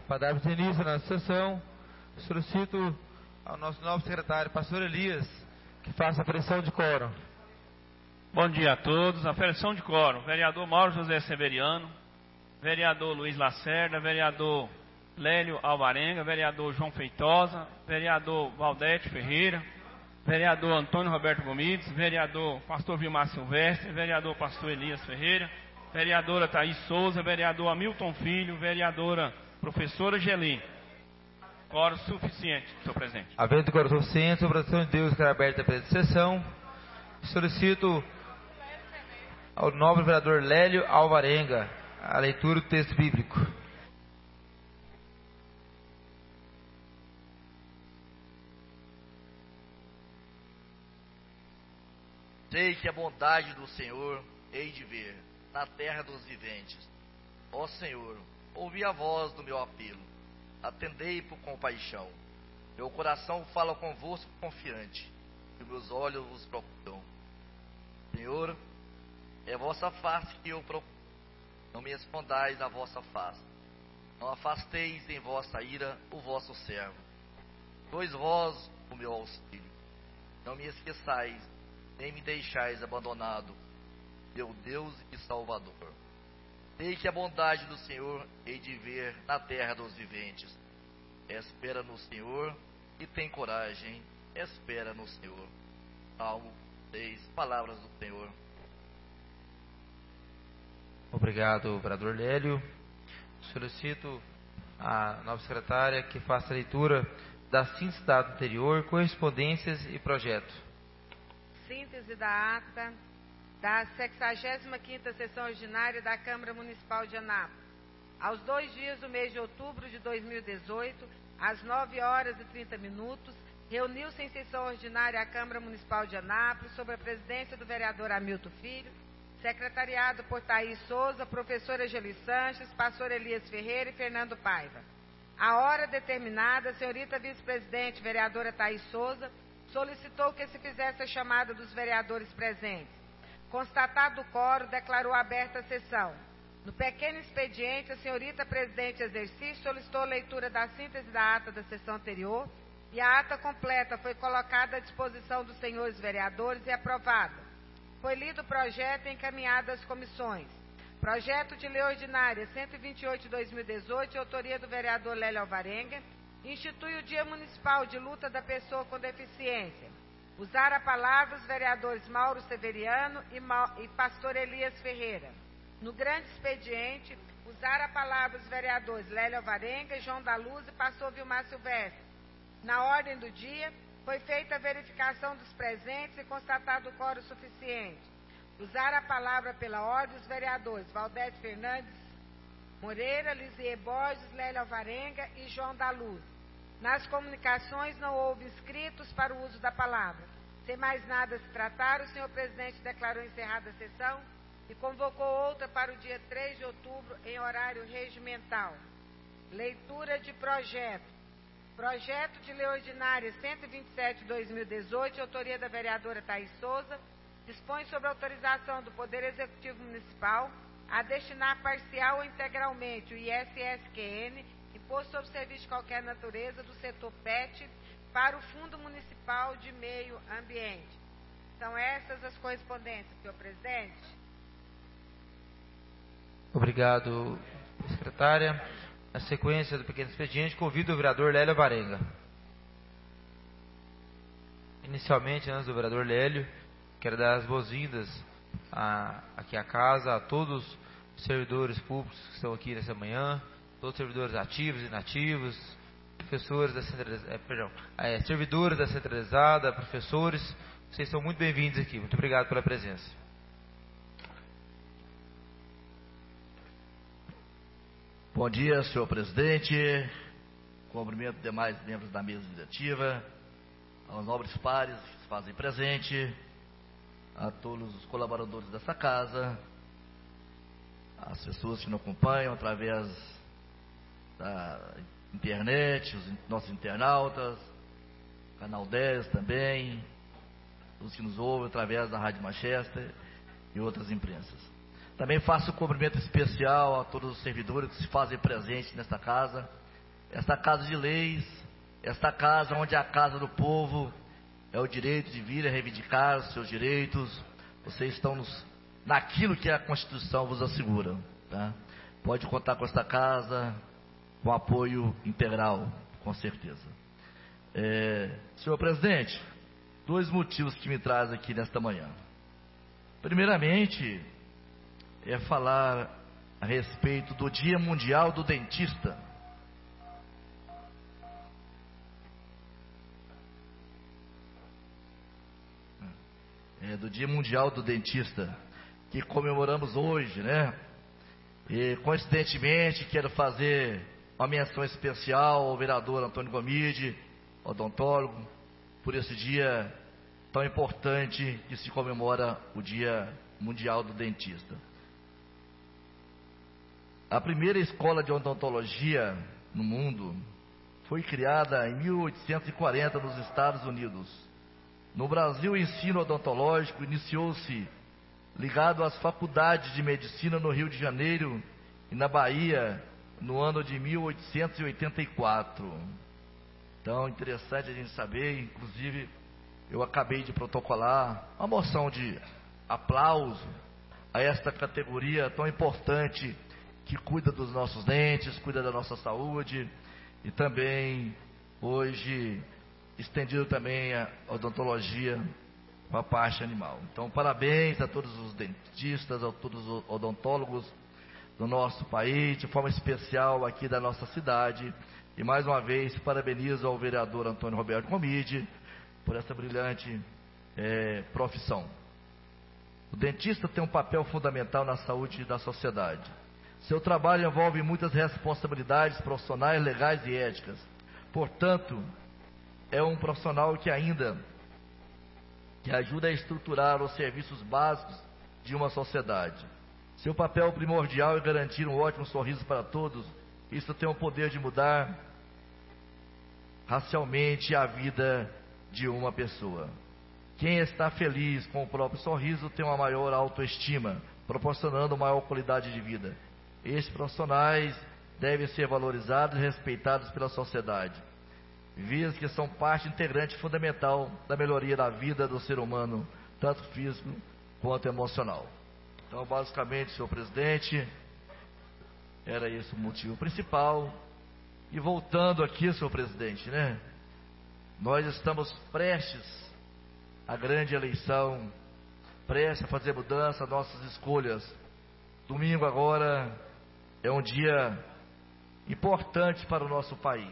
Para darmos início na sessão, solicito ao nosso novo secretário, pastor Elias, que faça a pressão de quórum. Bom dia a todos. Aferição de quórum. Vereador Mauro José Severiano, vereador Luiz Lacerda, vereador Lélio Alvarenga, vereador João Feitosa, vereador Valdete Ferreira, vereador Antônio Roberto Gomides, vereador pastor Vilmar Silvestre, vereador pastor Elias Ferreira, vereadora Thaís Souza, vereador Hamilton Filho, vereadora professora Geli. Quórum suficiente, senhor presidente. Havendo quórum suficiente, sobre a ação de Deus, quero aberta a presente sessão. Solicito ao nobre vereador Lélio Alvarenga a leitura do texto bíblico. Sei que a bondade do Senhor hei de ver na terra dos viventes. Ó Senhor, ouvi a voz do meu apelo, atendei por compaixão. Meu coração fala convosco confiante, e meus olhos vos procuram. Senhor, é vossa face que eu procuro, não me escondais a vossa face. Não afasteis em vossa ira o vosso servo. Sois vós o meu auxílio. Não me esqueçais, nem me deixais abandonado, meu Deus e Salvador. Sei que a bondade do Senhor hei de ver na terra dos viventes. Espera no Senhor e tem coragem. Espera no Senhor. Salmo 6, palavras do Senhor. Obrigado, vereador Lélio. Solicito a nova secretária que faça a leitura da síntese da ata anterior, correspondências e projeto. Síntese da ata da 65ª Sessão Ordinária da Câmara Municipal de Anápolis. Aos 2 dias do mês de outubro de 2018, às 9h30, reuniu-se em sessão ordinária a Câmara Municipal de Anápolis, sob a presidência do vereador Hamilton Filho, secretariado por Thaís Souza, professora Geli Sanches, pastor Elias Ferreira e Fernando Paiva. A hora determinada, a senhorita vice-presidente, vereadora Thaís Souza, solicitou que se fizesse a chamada dos vereadores presentes. Constatado o quórum, declarou aberta a sessão. No pequeno expediente, a senhorita presidente em exercício solicitou a leitura da síntese da ata da sessão anterior e a ata completa foi colocada à disposição dos senhores vereadores e aprovada. Foi lido o projeto e encaminhado às comissões. Projeto de Lei Ordinária 128 de 2018, autoria do vereador Lélio Alvarenga, institui o Dia Municipal de Luta da Pessoa com Deficiência. Usar a palavra os vereadores Mauro Severiano e pastor Elias Ferreira. No grande expediente, usar a palavra os vereadores Lélio Alvarenga, João da Luz e pastor Vilmar Silvestre. Na ordem do dia, foi feita a verificação dos presentes e constatado o quórum suficiente. Usar a palavra pela ordem os vereadores Valdete Fernandes Moreira, Lisier Borges, Lélio Alvarenga e João da Luz. Nas comunicações não houve inscritos para o uso da palavra. Sem mais nada a se tratar, o senhor presidente declarou encerrada a sessão e convocou outra para o dia 3 de outubro em horário regimental. Leitura de projeto. Projeto de Lei Ordinária 127 de 2018, autoria da vereadora Thaís Souza, dispõe sobre a autorização do Poder Executivo Municipal a destinar parcial ou integralmente o ISSQN, Imposto sobre Serviço de Qualquer Natureza, do setor PET, para o Fundo Municipal de Meio Ambiente. São essas as correspondências, senhor presidente. Obrigado, secretária. Na sequência do pequeno expediente, convido o vereador Lélio Alvarenga. Inicialmente, antes do vereador Lélio, quero dar as boas-vindas aqui à casa, a todos os servidores públicos que estão aqui nessa manhã, todos os servidores ativos e inativos, professores da servidores da centralizada, professores, vocês são muito bem-vindos aqui. Muito obrigado pela presença. Bom dia, senhor presidente. Cumprimento demais membros da mesa diretiva, aos nobres pares que se fazem presente, a todos os colaboradores dessa casa, as pessoas que nos acompanham através da internet, os nossos internautas, Canal 10 também, os que nos ouvem através da Rádio Manchester e outras imprensas. Também faço um cumprimento especial a todos os servidores que se fazem presentes nesta casa, esta casa de leis, esta casa onde é a casa do povo, é o direito de vir a reivindicar os seus direitos. Vocês estão naquilo que a Constituição vos assegura, tá? Pode contar com esta casa, com apoio integral, com certeza. Senhor presidente, 2 motivos que me trazem aqui nesta manhã. Primeiramente, é falar a respeito do Dia Mundial do Dentista. Do Dia Mundial do Dentista, que comemoramos hoje, né? E coincidentemente quero fazer uma menção especial ao vereador Antônio Gomide, odontólogo, por esse dia tão importante que se comemora o Dia Mundial do Dentista. A primeira escola de odontologia no mundo foi criada em 1840 nos Estados Unidos. No Brasil, o ensino odontológico iniciou-se ligado às faculdades de medicina no Rio de Janeiro e na Bahia no ano de 1884. Então, interessante a gente saber, inclusive, eu acabei de protocolar uma moção de aplauso a esta categoria tão importante que cuida dos nossos dentes, cuida da nossa saúde e também, hoje, estendido também a odontologia com a parte animal. Então, parabéns a todos os dentistas, a todos os odontólogos do nosso país, de forma especial aqui da nossa cidade. E mais uma vez, parabenizo ao vereador Antônio Roberto Gomide por essa brilhante profissão. O dentista tem um papel fundamental na saúde da sociedade. Seu trabalho envolve muitas responsabilidades profissionais, legais e éticas. Portanto, é um profissional que ajuda a estruturar os serviços básicos de uma sociedade. Seu papel primordial é garantir um ótimo sorriso para todos. Isso tem o poder de mudar racialmente a vida de uma pessoa. Quem está feliz com o próprio sorriso tem uma maior autoestima, proporcionando maior qualidade de vida. Esses profissionais devem ser valorizados e respeitados pela sociedade, visto que são parte integrante fundamental da melhoria da vida do ser humano, tanto físico quanto emocional. Então, basicamente, senhor presidente, era esse o motivo principal. E voltando aqui, senhor presidente, né? Nós estamos prestes à grande eleição, prestes a fazer mudança, nossas escolhas. Domingo agora é um dia importante para o nosso país.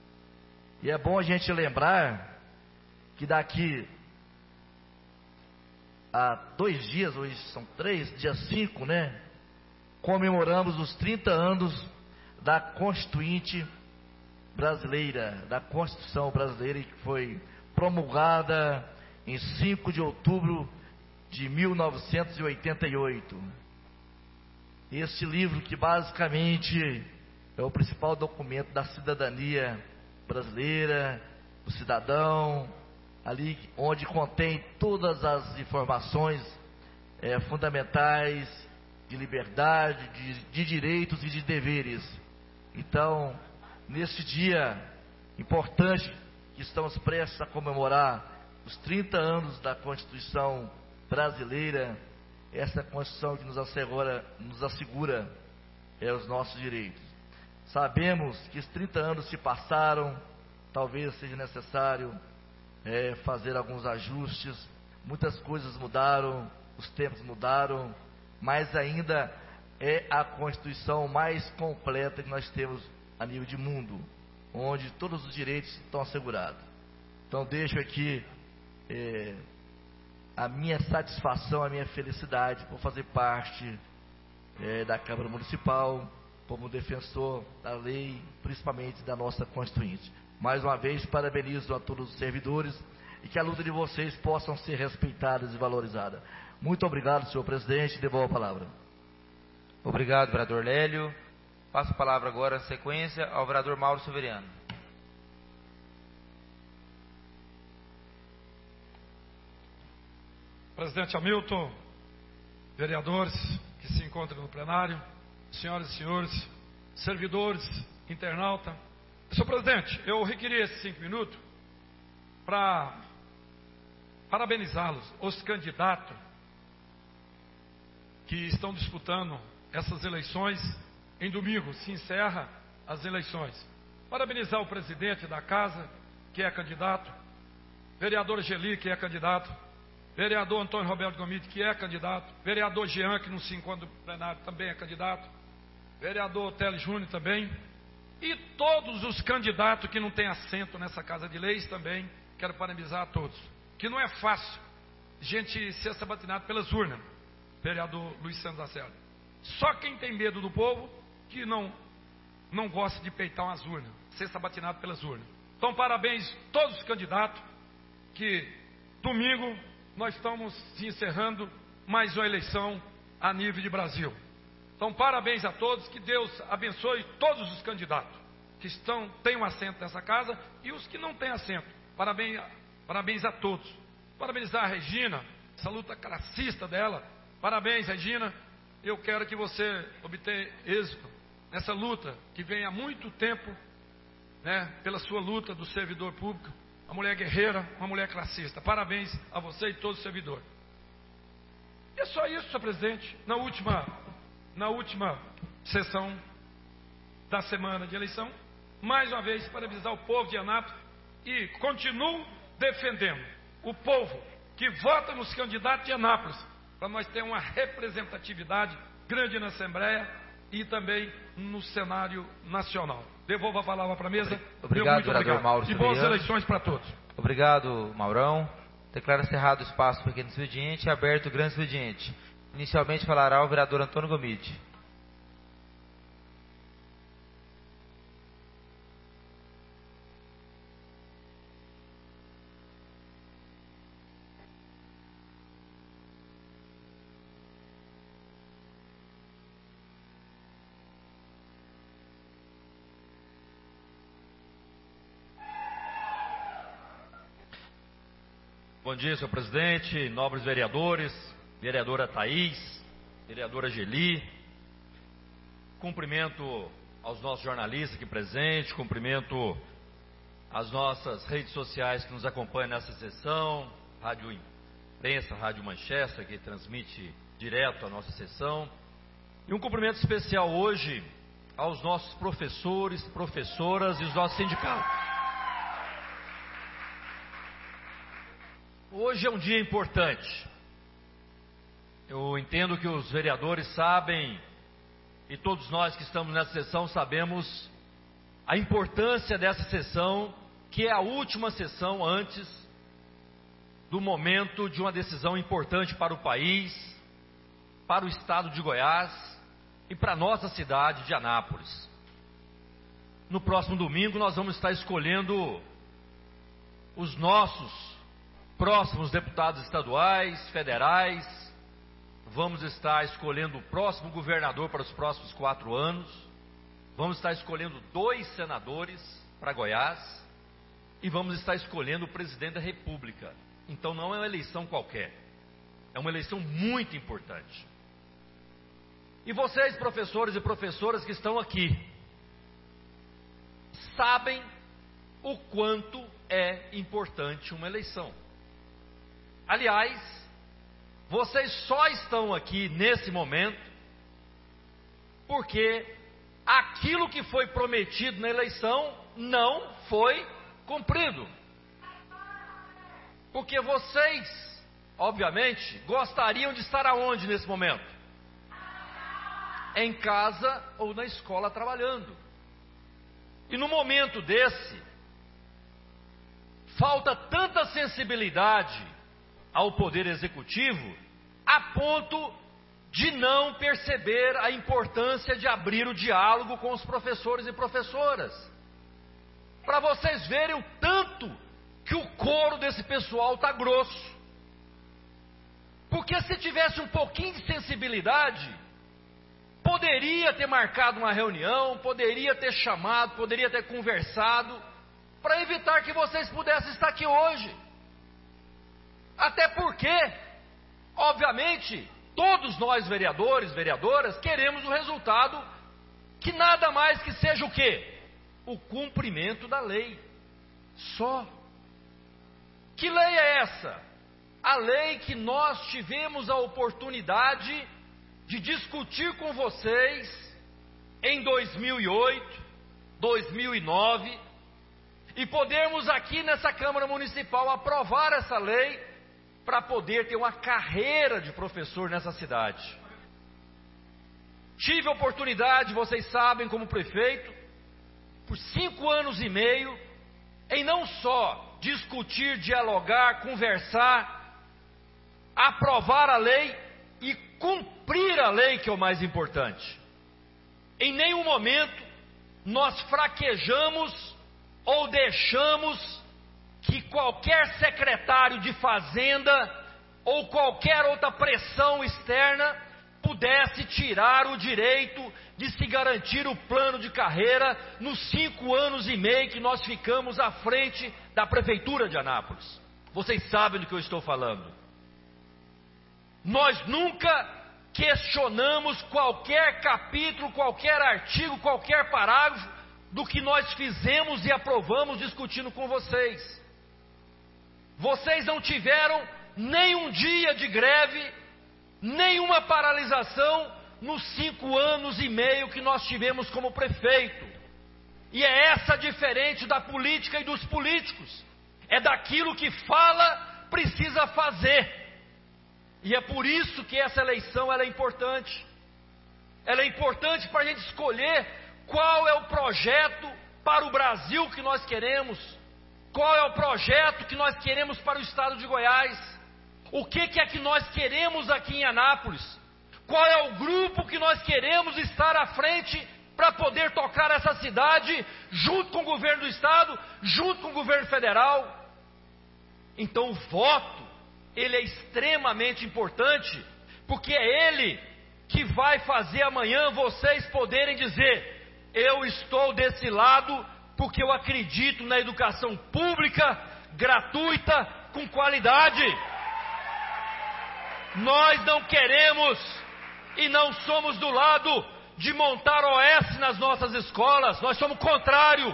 E é bom a gente lembrar que daqui a 2 dias, hoje são 3, dia 5, né? Comemoramos os 30 anos da Constituinte brasileira, da Constituição brasileira, que foi promulgada em 5 de outubro de 1988. Este livro que basicamente é o principal documento da cidadania brasileira, do cidadão, ali onde contém todas as informações fundamentais de liberdade, de direitos e de deveres. Então, nesse dia importante que estamos prestes a comemorar os 30 anos da Constituição brasileira, essa Constituição que nos assegura os nossos direitos. Sabemos que os 30 anos se passaram, talvez seja necessário fazer alguns ajustes, muitas coisas mudaram, os tempos mudaram, mas ainda é a Constituição mais completa que nós temos a nível de mundo, onde todos os direitos estão assegurados. Então deixo aqui a minha satisfação, a minha felicidade por fazer parte da Câmara Municipal, como defensor da lei, principalmente da nossa Constituinte. Mais uma vez, parabenizo a todos os servidores e que a luta de vocês possam ser respeitadas e valorizadas. Muito obrigado, senhor presidente, devolvo a palavra. Obrigado, vereador Lélio. Passo a palavra agora, em sequência, ao vereador Mauro Severiano. Presidente Hamilton, vereadores que se encontram no plenário, senhoras e senhores, servidores, internauta, Senhor presidente, eu requeri esses 5 minutos para parabenizá-los, os candidatos que estão disputando essas eleições. Em domingo se encerra as eleições. Parabenizar o presidente da casa, que é candidato, vereador Geli, que é candidato, vereador Antônio Roberto Gomide, que é candidato, vereador Jean, que não se encontra no plenário, também é candidato, vereador Teles Júnior também, e todos os candidatos que não têm assento nessa Casa de Leis também, quero parabenizar a todos. Que não é fácil gente ser sabatinado pelas urnas, vereador Luiz Santos Lacerda. Só quem tem medo do povo, que não gosta de peitar umas urnas, ser sabatinado pelas urnas. Então, parabéns a todos os candidatos, que domingo nós estamos encerrando mais uma eleição a nível de Brasil. Então, parabéns a todos, que Deus abençoe todos os candidatos que têm um assento nessa casa e os que não têm assento. Parabéns a todos. Parabenizar a Regina, essa luta classista dela. Parabéns, Regina. Eu quero que você obtenha êxito nessa luta que vem há muito tempo, né, pela sua luta do servidor público. Uma mulher guerreira, uma mulher classista. Parabéns a você e todos os servidores. E é só isso, senhor presidente. Na última sessão da semana de eleição, mais uma vez, parabenizar o povo de Anápolis e continuo defendendo o povo que vota nos candidatos de Anápolis, para nós ter uma representatividade grande na Assembleia e também no cenário nacional. Devolvo a palavra para a mesa. Obrigado, vereador Mauro. E boas eleições para todos. Obrigado, Maurão. Declaro encerrado o espaço pequeno expediente e aberto o grande expediente. Inicialmente falará o vereador Antônio Gomide. Bom dia, senhor presidente, nobres vereadores, vereadora Thaís, vereadora Geli. Cumprimento aos nossos jornalistas aqui presentes, cumprimento as nossas redes sociais que nos acompanham nessa sessão, Rádio Imprensa, Rádio Manchester, que transmite direto a nossa sessão. E um cumprimento especial hoje aos nossos professores, professoras e os nossos sindicatos. Hoje é um dia importante. Eu entendo que os vereadores sabem, e todos nós que estamos nessa sessão sabemos a importância dessa sessão, que é a última sessão antes do momento de uma decisão importante para o país, para o estado de Goiás e para a nossa cidade de Anápolis. No próximo domingo nós vamos estar escolhendo os nossos próximos deputados estaduais, federais, vamos estar escolhendo o próximo governador para os próximos 4 anos, vamos estar escolhendo 2 senadores para Goiás e vamos estar escolhendo o presidente da República. Então não é uma eleição qualquer, é uma eleição muito importante. E vocês, professores e professoras que estão aqui, sabem o quanto é importante uma eleição. Aliás, vocês só estão aqui nesse momento porque aquilo que foi prometido na eleição não foi cumprido. Porque vocês, obviamente, gostariam de estar aonde nesse momento? Em casa ou na escola trabalhando. E no momento desse, falta tanta sensibilidade ao Poder Executivo, a ponto de não perceber a importância de abrir o diálogo com os professores e professoras. Para vocês verem o tanto que o couro desse pessoal está grosso. Porque se tivesse um pouquinho de sensibilidade, poderia ter marcado uma reunião, poderia ter chamado, poderia ter conversado, para evitar que vocês pudessem estar aqui hoje. Até porque, obviamente, todos nós vereadores, vereadoras, queremos um resultado que nada mais que seja o quê? o cumprimento da lei. Só. Que lei é essa? A lei que nós tivemos a oportunidade de discutir com vocês em 2008, 2009, e podermos aqui nessa Câmara Municipal aprovar essa lei para poder ter uma carreira de professor nessa cidade. Tive a oportunidade, vocês sabem, como prefeito, por 5 anos e meio, em não só discutir, dialogar, conversar, aprovar a lei e cumprir a lei, que é o mais importante. Em nenhum momento nós fraquejamos ou deixamos que qualquer secretário de fazenda ou qualquer outra pressão externa pudesse tirar o direito de se garantir o plano de carreira nos 5 anos e meio que nós ficamos à frente da Prefeitura de Anápolis. Vocês sabem do que eu estou falando. Nós nunca questionamos qualquer capítulo, qualquer artigo, qualquer parágrafo do que nós fizemos e aprovamos discutindo com vocês. Vocês não tiveram nenhum dia de greve, nenhuma paralisação nos 5 anos e meio que nós tivemos como prefeito. E é essa diferente da política e dos políticos. É daquilo que fala, precisa fazer. E é por isso que essa eleição ela é importante. Ela é importante para a gente escolher qual é o projeto para o Brasil que nós queremos. Qual é o projeto que nós queremos para o estado de Goiás. O que é que nós queremos aqui em Anápolis. Qual é o grupo que nós queremos estar à frente para poder tocar essa cidade junto com o governo do estado, junto com o governo federal. Então o voto, ele é extremamente importante, porque é ele que vai fazer amanhã vocês poderem dizer: eu estou desse lado porque eu acredito na educação pública, gratuita, com qualidade. Nós não queremos e não somos do lado de montar OS nas nossas escolas, nós somos contrário.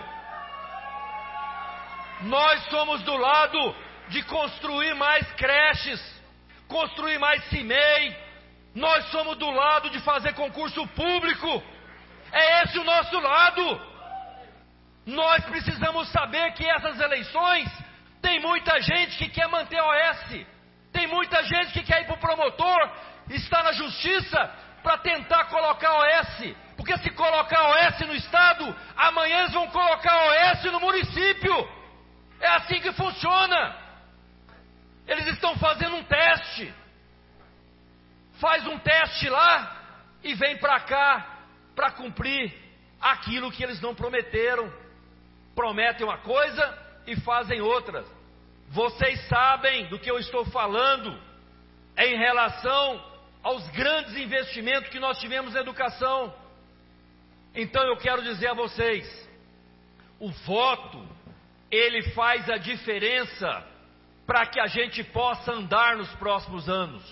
Nós somos do lado de construir mais creches, construir mais CIMEI, nós somos do lado de fazer concurso público, é esse o nosso lado. Nós precisamos saber que essas eleições, tem muita gente que quer manter a OS, tem muita gente que quer ir para o promotor, está na justiça para tentar colocar a OS, porque se colocar a OS no estado, amanhã eles vão colocar a OS no município. É assim que funciona. Eles estão fazendo um teste. Faz um teste lá e vem para cá para cumprir aquilo que eles não prometeram. Prometem uma coisa e fazem outra. Vocês sabem do que eu estou falando em relação aos grandes investimentos que nós tivemos na educação. Então eu quero dizer a vocês, o voto, ele faz a diferença para que a gente possa andar nos próximos anos.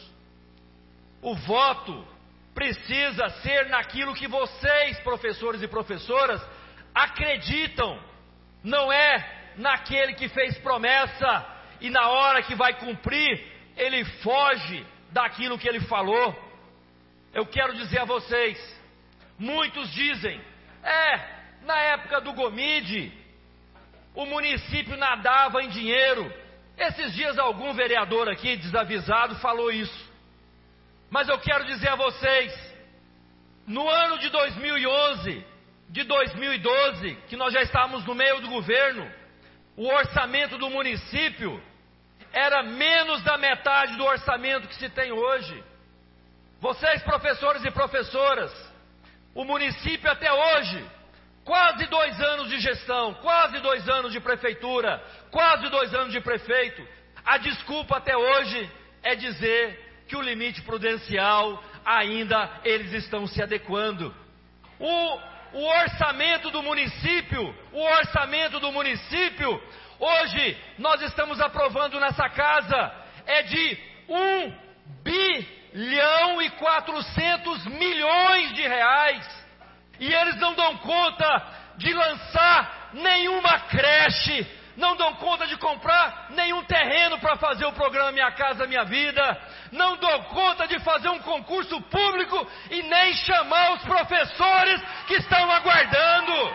O voto precisa ser naquilo que vocês, professores e professoras, acreditam. Não é naquele que fez promessa e na hora que vai cumprir, ele foge daquilo que ele falou. Eu quero dizer a vocês, muitos dizem, na época do Gomide, o município nadava em dinheiro. Esses dias algum vereador aqui, desavisado, falou isso. Mas eu quero dizer a vocês, no ano de 2011, de 2012, que nós já estávamos no meio do governo, o orçamento do município era menos da metade do orçamento que se tem hoje. Vocês, professores e professoras, o município até hoje, quase 2 anos de gestão, quase 2 anos de prefeitura, quase 2 anos de prefeito, a desculpa até hoje é dizer que o limite prudencial ainda eles estão se adequando. O orçamento do município, hoje nós estamos aprovando nessa casa, é de 1,4 bilhões de reais. E eles não dão conta de lançar nenhuma creche, não dão conta de comprar nenhum terreno para fazer o programa Minha Casa Minha Vida, não dão conta de fazer um concurso público e nem chamar os professores que estão aguardando.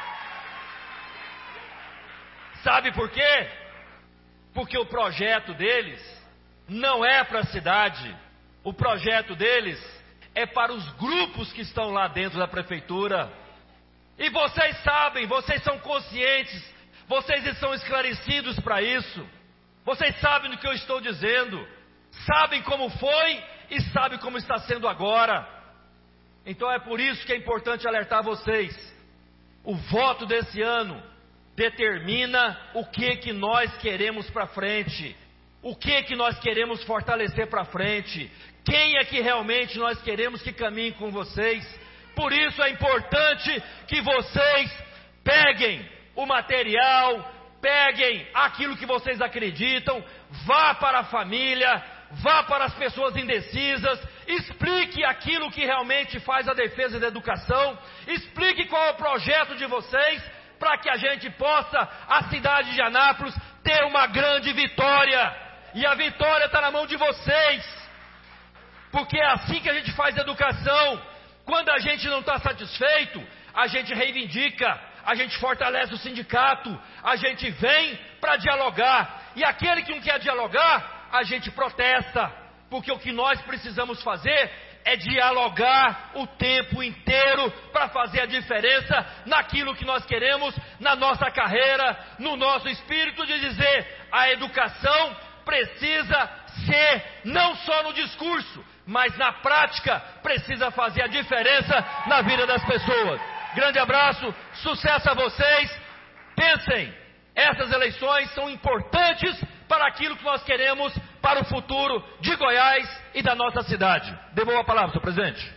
Sabe por quê? Porque o projeto deles não é para a cidade, o projeto deles é para os grupos que estão lá dentro da prefeitura. E vocês sabem, vocês são conscientes, vocês estão esclarecidos para isso. Vocês sabem do que eu estou dizendo, sabem como foi e sabem como está sendo agora. Então é por isso que é importante alertar vocês. O voto desse ano determina o que nós queremos para frente, o que nós queremos fortalecer para frente, quem é que realmente nós queremos que caminhe com vocês. Por isso é importante que vocês peguem o material, peguem aquilo que vocês acreditam, vá para a família, vá para as pessoas indecisas, explique aquilo que realmente faz a defesa da educação, explique qual é o projeto de vocês, para que a gente possa, a cidade de Anápolis, ter uma grande vitória. E a vitória está na mão de vocês, porque é assim que a gente faz educação. Quando a gente não está satisfeito, a gente reivindica, a gente fortalece o sindicato, a gente vem para dialogar. E aquele que não quer dialogar, a gente protesta, porque o que nós precisamos fazer é dialogar o tempo inteiro para fazer a diferença naquilo que nós queremos, na nossa carreira, no nosso espírito de dizer, a educação precisa ser, não só no discurso, mas na prática, precisa fazer a diferença na vida das pessoas. Grande abraço, sucesso a vocês. Pensem, essas eleições são importantes para aquilo que nós queremos para o futuro de Goiás e da nossa cidade. Devolvo a palavra, senhor presidente.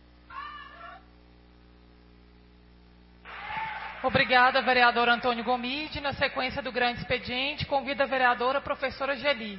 Obrigada, vereador Antônio Gomide. Na sequência do grande expediente, convido a vereadora professora Geli.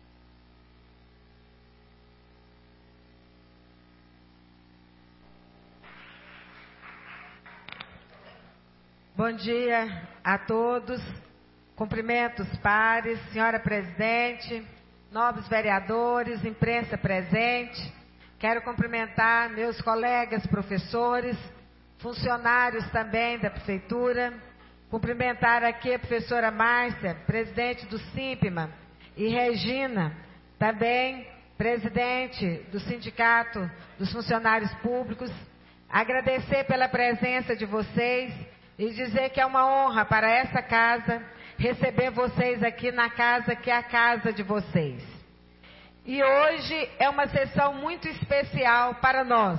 Bom dia a todos. Cumprimento os pares, senhora presidente, nobres vereadores, imprensa presente. Quero cumprimentar meus colegas professores, funcionários também da prefeitura. Cumprimentar aqui a professora Márcia, presidente do SIMPMA, e Regina, também presidente do Sindicato dos Funcionários Públicos. Agradecer pela presença de vocês e dizer que é uma honra para essa casa receber vocês aqui na casa que é a casa de vocês. E hoje é uma sessão muito especial para nós.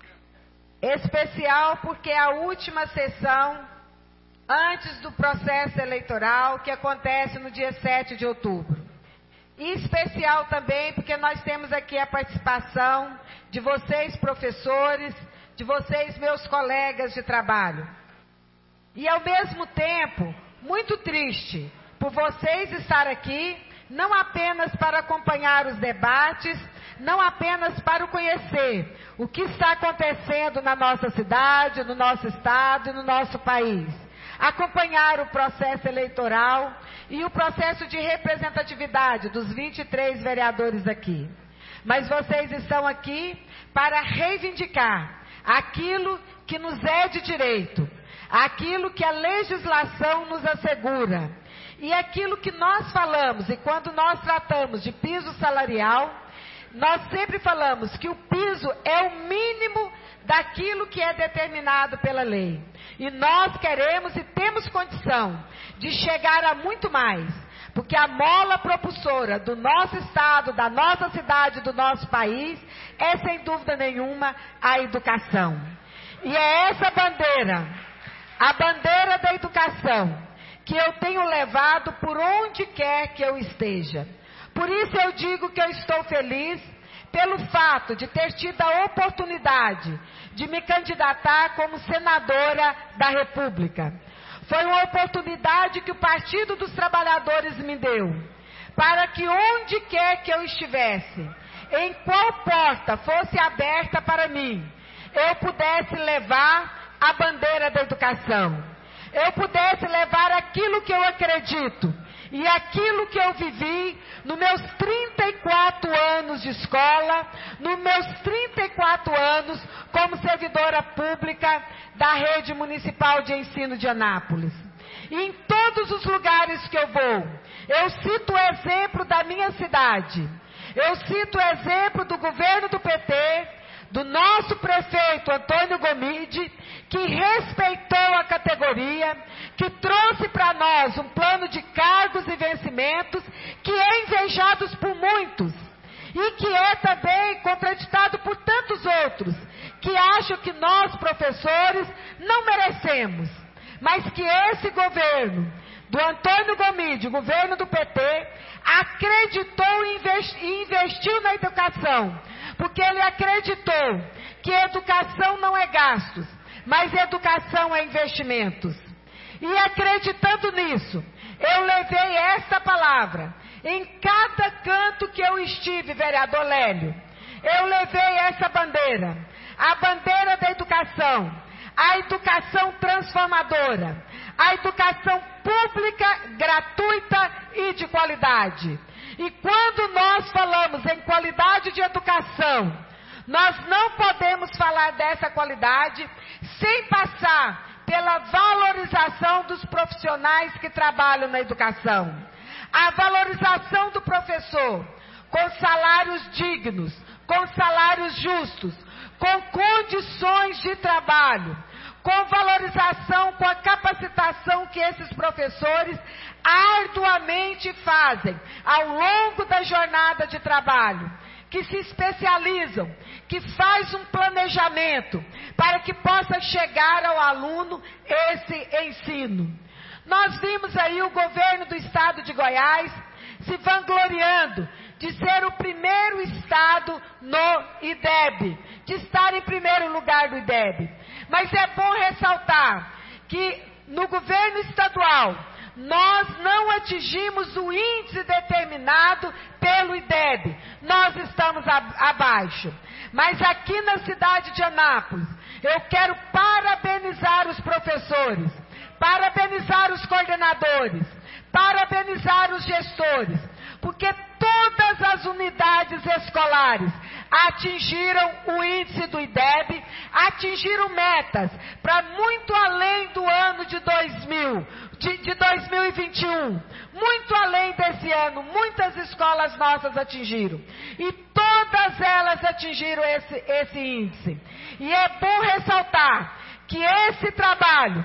Especial porque é a última sessão antes do processo eleitoral que acontece no dia 7 de outubro. E especial também porque nós temos aqui a participação de vocês professores, de vocês meus colegas de trabalho. E ao mesmo tempo, muito triste por vocês estar aqui, não apenas para acompanhar os debates, não apenas para conhecer o que está acontecendo na nossa cidade, no nosso estado e no nosso país. Acompanhar o processo eleitoral e o processo de representatividade dos 23 vereadores aqui. Mas vocês estão aqui para reivindicar aquilo que nos é de direito, aquilo que a legislação nos assegura e aquilo que nós falamos. E quando nós tratamos de piso salarial, nós sempre falamos que o piso é o mínimo daquilo que é determinado pela lei. E nós queremos e temos condição de chegar a muito mais, porque a mola propulsora do nosso estado, da nossa cidade, do nosso país, é sem dúvida nenhuma a educação. E é essa bandeira, a bandeira da educação, que eu tenho levado por onde quer que eu esteja. Por isso eu digo que eu estou feliz pelo fato de ter tido a oportunidade de me candidatar como senadora da República. Foi uma oportunidade que o Partido dos Trabalhadores me deu, para que onde quer que eu estivesse, em qual porta fosse aberta para mim, eu pudesse levar a bandeira da educação. eu pudesse levar aquilo que eu acredito e aquilo que eu vivi nos meus 34 anos de escola, nos meus 34 anos como servidora pública da Rede Municipal de Ensino de Anápolis. E em todos os lugares que eu vou, eu cito o exemplo da minha cidade, eu cito o exemplo do governo do PT, do nosso prefeito Antônio Gomide, que respeitou a categoria, que trouxe para nós um plano de cargos e vencimentos que é invejado por muitos e que é também contraditado por tantos outros que acham que nós, professores, não merecemos, mas que esse governo do Antônio Gomide, o governo do PT, acreditou e investiu na educação, porque ele acreditou que educação não é gastos, mas educação é investimentos. E acreditando nisso, eu levei esta palavra em cada canto que eu estive, vereador Lélio. Eu levei essa bandeira, a bandeira da educação, a educação transformadora, a educação pública, gratuita e de qualidade. E quando nós falamos em qualidade de educação, nós não podemos falar dessa qualidade sem passar pela valorização dos profissionais que trabalham na educação. A valorização do professor com salários dignos, com salários justos, com condições de trabalho, com valorização, com a capacitação que esses professores arduamente fazem ao longo da jornada de trabalho, que se especializam, que faz um planejamento para que possa chegar ao aluno esse ensino. Nós vimos aí o governo do estado de Goiás se vangloriando de ser o primeiro estado no IDEB, de estar em primeiro lugar do IDEB. Mas é bom ressaltar que no governo estadual nós não atingimos o índice determinado pelo IDEB, nós estamos abaixo. Mas aqui na cidade de Anápolis, eu quero parabenizar os professores, parabenizar os coordenadores, parabenizar os gestores, porque todas as unidades escolares atingiram o índice do IDEB, atingiram metas para muito além do ano de 2021, muito além desse ano, muitas escolas nossas atingiram, e todas elas atingiram esse índice. E é bom ressaltar que esse trabalho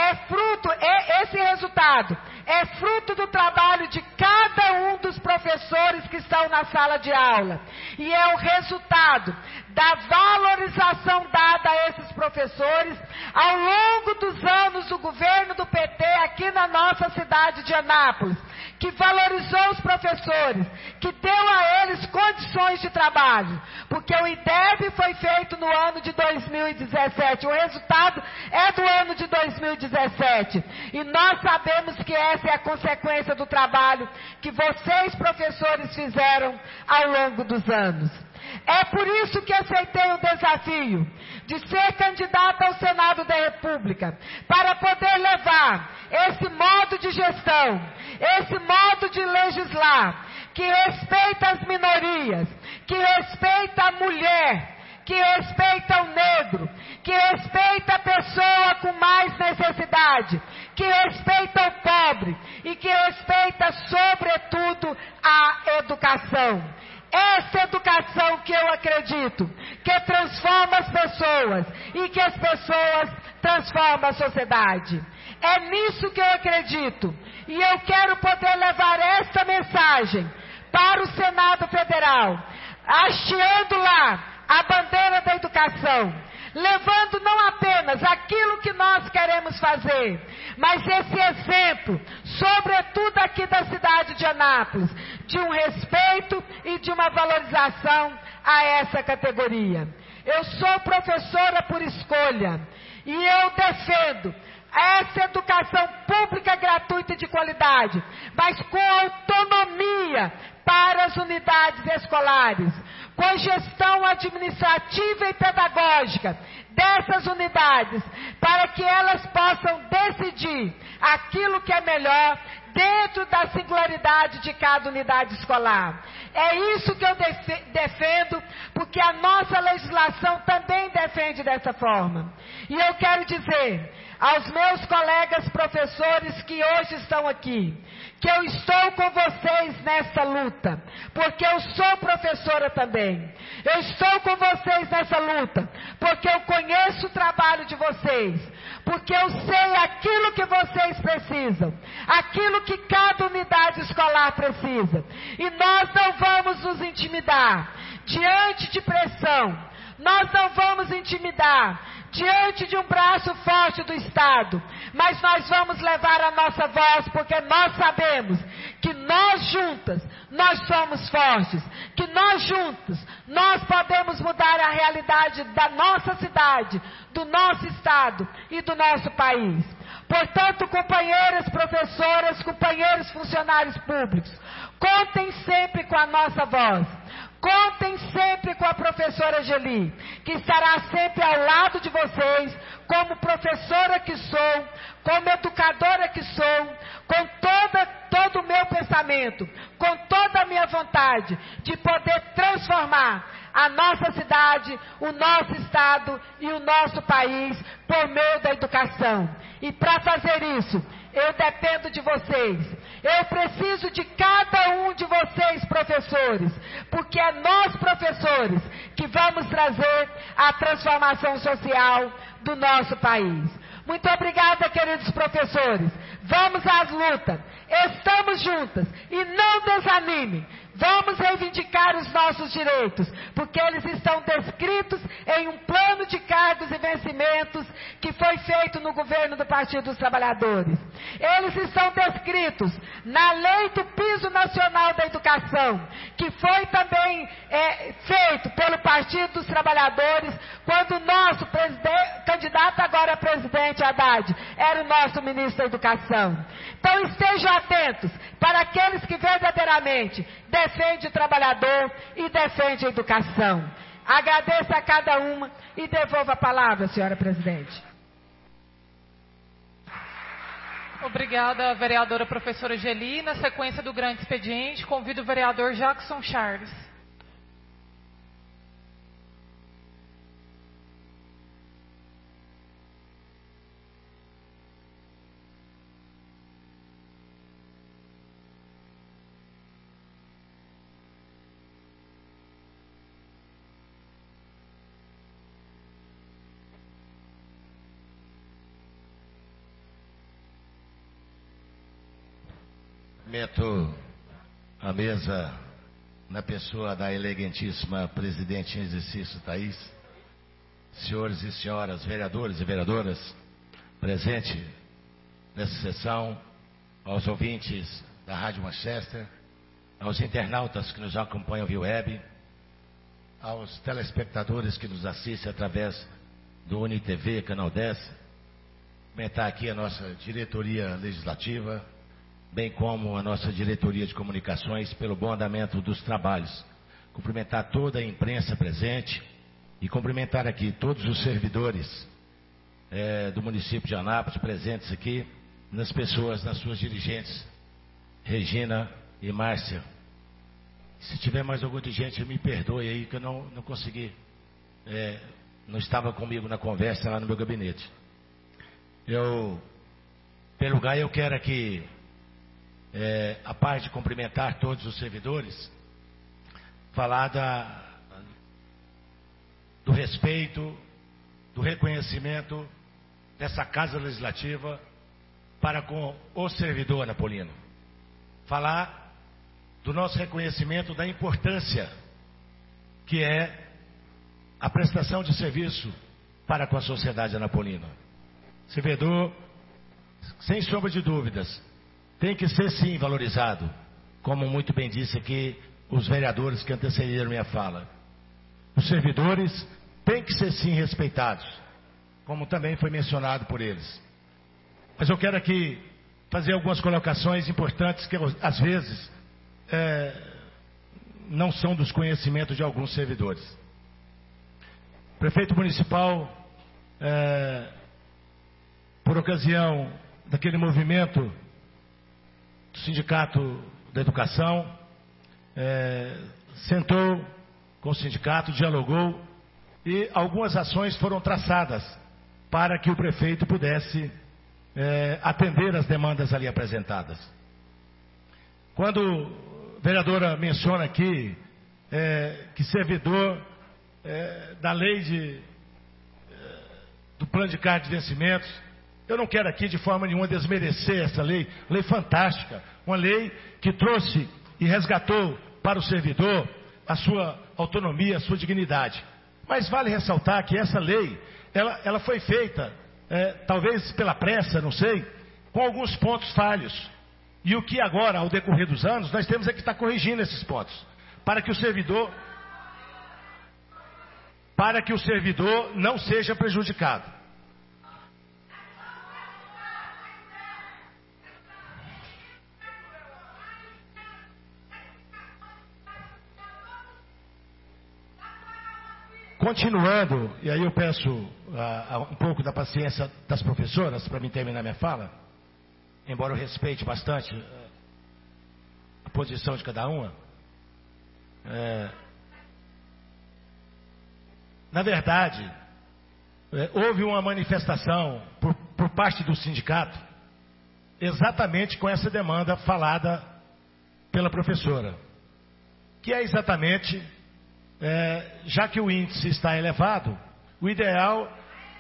esse resultado é fruto do trabalho de cada um dos professores que estão na sala de aula. E é o resultado da valorização dada a esses professores ao longo dos anos do governo do PT aqui na nossa cidade de Anápolis, que valorizou os professores, que deu a eles condições de trabalho, porque o IDEB foi feito no ano de 2017, o resultado é do ano de 2017, e nós sabemos que essa é a consequência do trabalho que vocês, professores, fizeram ao longo dos anos. É por isso que aceitei o desafio de ser candidata ao Senado da República, para poder levar esse modo de gestão, esse modo de legislar, que respeita as minorias, que respeita a mulher, que respeita o negro, que respeita a pessoa com mais necessidade, que respeita o pobre e que respeita, sobretudo, a educação. Essa educação que eu acredito, que transforma as pessoas e que as pessoas transformam a sociedade. É nisso que eu acredito. E eu quero poder levar esta mensagem para o Senado Federal, hasteando lá a bandeira da educação, levando não apenas aquilo que nós queremos fazer, mas esse exemplo, sobretudo aqui da cidade de Anápolis, de um respeito e de uma valorização a essa categoria. Eu sou professora por escolha e eu defendo essa educação pública, gratuita e de qualidade, mas com autonomia para capacitar as unidades escolares com a gestão administrativa e pedagógica dessas unidades, para que elas possam decidir aquilo que é melhor dentro da singularidade de cada unidade escolar. É isso que eu defendo, porque a nossa legislação também defende dessa forma. E eu quero dizer aos meus colegas professores que hoje estão aqui, que eu estou com vocês nessa luta, porque eu sou professora também. Eu estou com vocês nessa luta, porque eu conheço o trabalho de vocês, porque eu sei aquilo que vocês precisam, aquilo que cada unidade escolar precisa. E nós não vamos nos intimidar diante de pressão, nós não vamos intimidar diante de um braço forte do Estado, mas nós vamos levar a nossa voz, porque nós sabemos que nós juntas, nós somos fortes, que nós juntos, nós podemos mudar a realidade da nossa cidade, do nosso Estado e do nosso país. Portanto, companheiras professoras, companheiros funcionários públicos, contem sempre com a nossa voz. Contem sempre com a professora Geli, que estará sempre ao lado de vocês, como professora que sou, como educadora que sou, com todo o meu pensamento, com toda a minha vontade de poder transformar a nossa cidade, o nosso estado e o nosso país por meio da educação. E para fazer isso, eu dependo de vocês. Eu preciso de cada um de vocês, professores, porque é nós, professores, que vamos trazer a transformação social do nosso país. Muito obrigada, queridos professores. Vamos às lutas. Estamos juntas e não desanimem. Vamos reivindicar os nossos direitos, porque eles estão descritos em um plano de cargos e vencimentos que foi feito no governo do Partido dos Trabalhadores. Eles estão descritos na Lei do Piso Nacional da Educação, que foi também feito pelo Partido dos Trabalhadores, quando o nosso candidato agora a presidente, Haddad, era o nosso ministro da Educação. Então estejam atentos para aqueles que verdadeiramente defendem o trabalhador e defendem a educação. Agradeço a cada uma e devolvo a palavra, senhora presidente. Obrigada, vereadora professora Geli. Na sequência do grande expediente, convido o vereador Jackson Charles. Cumprimento a mesa na pessoa da elegantíssima presidente em exercício, Thaís, senhores e senhoras vereadores e vereadoras presentes nessa sessão, aos ouvintes da Rádio Manchester, aos internautas que nos acompanham via web, aos telespectadores que nos assistem através do UniTV, Canal 10, cumprimentar aqui a nossa diretoria legislativa, bem como a nossa diretoria de comunicações, pelo bom andamento dos trabalhos. Cumprimentar toda a imprensa presente e cumprimentar aqui todos os servidores do município de Anápolis presentes aqui, nas suas dirigentes, Regina e Márcia. Se tiver mais algum dirigente, me perdoe aí que eu não consegui, não estava comigo na conversa lá no meu gabinete. Pelo lugar, eu quero aqui, a parte de cumprimentar todos os servidores, falar do respeito, do reconhecimento dessa Casa Legislativa para com o servidor anapolino. Falar do nosso reconhecimento da importância que é a prestação de serviço para com a sociedade anapolina. Servidor, sem sombra de dúvidas, tem que ser sim valorizado, como muito bem disse aqui os vereadores que antecederam minha fala. Os servidores têm que ser sim respeitados, como também foi mencionado por eles. Mas eu quero aqui fazer algumas colocações importantes que às vezes não são dos conhecimentos de alguns servidores. O prefeito municipal, por ocasião daquele movimento do Sindicato da Educação, sentou com o sindicato, dialogou e algumas ações foram traçadas para que o prefeito pudesse atender as demandas ali apresentadas. Quando a vereadora menciona aqui que servidor da lei do plano de cargos de vencimentos, eu não quero aqui de forma nenhuma desmerecer essa lei fantástica, uma lei que trouxe e resgatou para o servidor a sua autonomia, a sua dignidade. Mas vale ressaltar que essa lei, ela foi feita, talvez pela pressa, não sei, com alguns pontos falhos. E o que agora, ao decorrer dos anos, nós temos que estar corrigindo esses pontos, para que o servidor não seja prejudicado. Continuando, e aí eu peço um pouco da paciência das professoras para mim terminar minha fala, embora eu respeite bastante a posição de cada uma. Na verdade, houve uma manifestação por parte do sindicato exatamente com essa demanda falada pela professora, que é exatamente, já que o índice está elevado, o ideal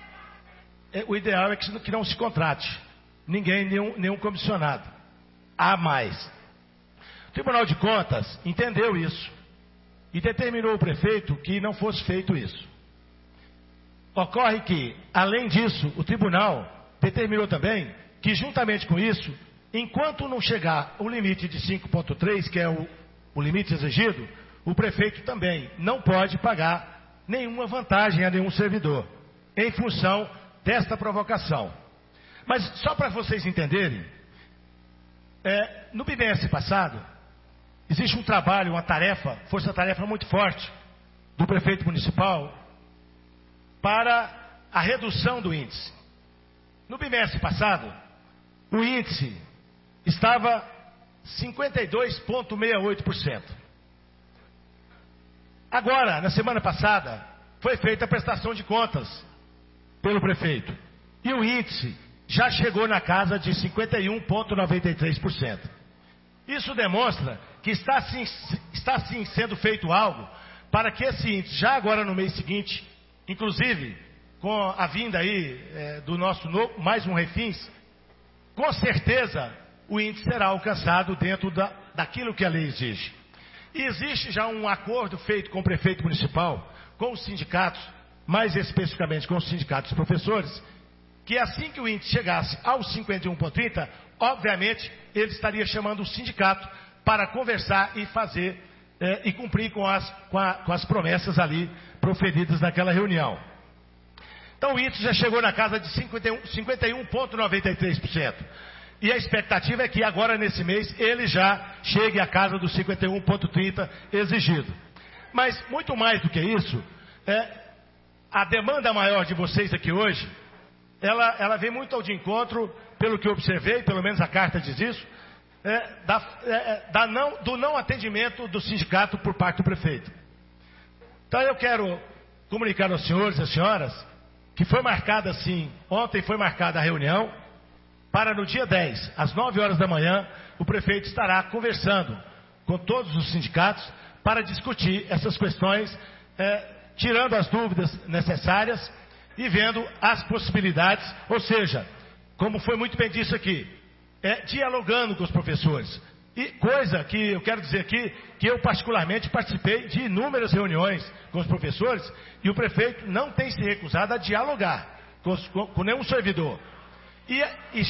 é que não se contrate ninguém, nenhum comissionado a mais. O Tribunal de Contas entendeu isso e determinou ao prefeito que não fosse feito isso. Ocorre que, além disso, o tribunal determinou também que, juntamente com isso, enquanto não chegar o limite de 5,3, que é o limite exigido, o prefeito também não pode pagar nenhuma vantagem a nenhum servidor, em função desta provocação. Mas só para vocês entenderem, no bimestre passado, existe um trabalho, uma tarefa, força-tarefa muito forte do prefeito municipal para a redução do índice. No bimestre passado, o índice estava 52,68%. Agora, na semana passada, foi feita a prestação de contas pelo prefeito. E o índice já chegou na casa de 51,93%. Isso demonstra que está sim sendo feito algo para que esse índice, já agora no mês seguinte, inclusive com a vinda aí do nosso mais um refins, com certeza o índice será alcançado dentro daquilo que a lei exige. E existe já um acordo feito com o prefeito municipal, com os sindicatos, mais especificamente com os sindicatos professores, que assim que o índice chegasse aos 51,30, obviamente ele estaria chamando o sindicato para conversar e fazer e cumprir com as promessas ali proferidas naquela reunião. Então o índice já chegou na casa de 51,93%. E a expectativa é que agora nesse mês ele já chegue à casa dos 51,30% exigido. Mas muito mais do que isso, a demanda maior de vocês aqui hoje, ela vem muito ao de encontro, pelo que eu observei, pelo menos a carta diz isso, do não atendimento do sindicato por parte do prefeito. Então eu quero comunicar aos senhores e às senhoras que foi marcada assim, ontem foi marcada a reunião, para no dia 10, às 9 horas da manhã, o prefeito estará conversando com todos os sindicatos para discutir essas questões, tirando as dúvidas necessárias e vendo as possibilidades, ou seja, como foi muito bem dito aqui, dialogando com os professores. E coisa que eu quero dizer aqui, que eu particularmente participei de inúmeras reuniões com os professores e o prefeito não tem se recusado a dialogar com nenhum servidor. E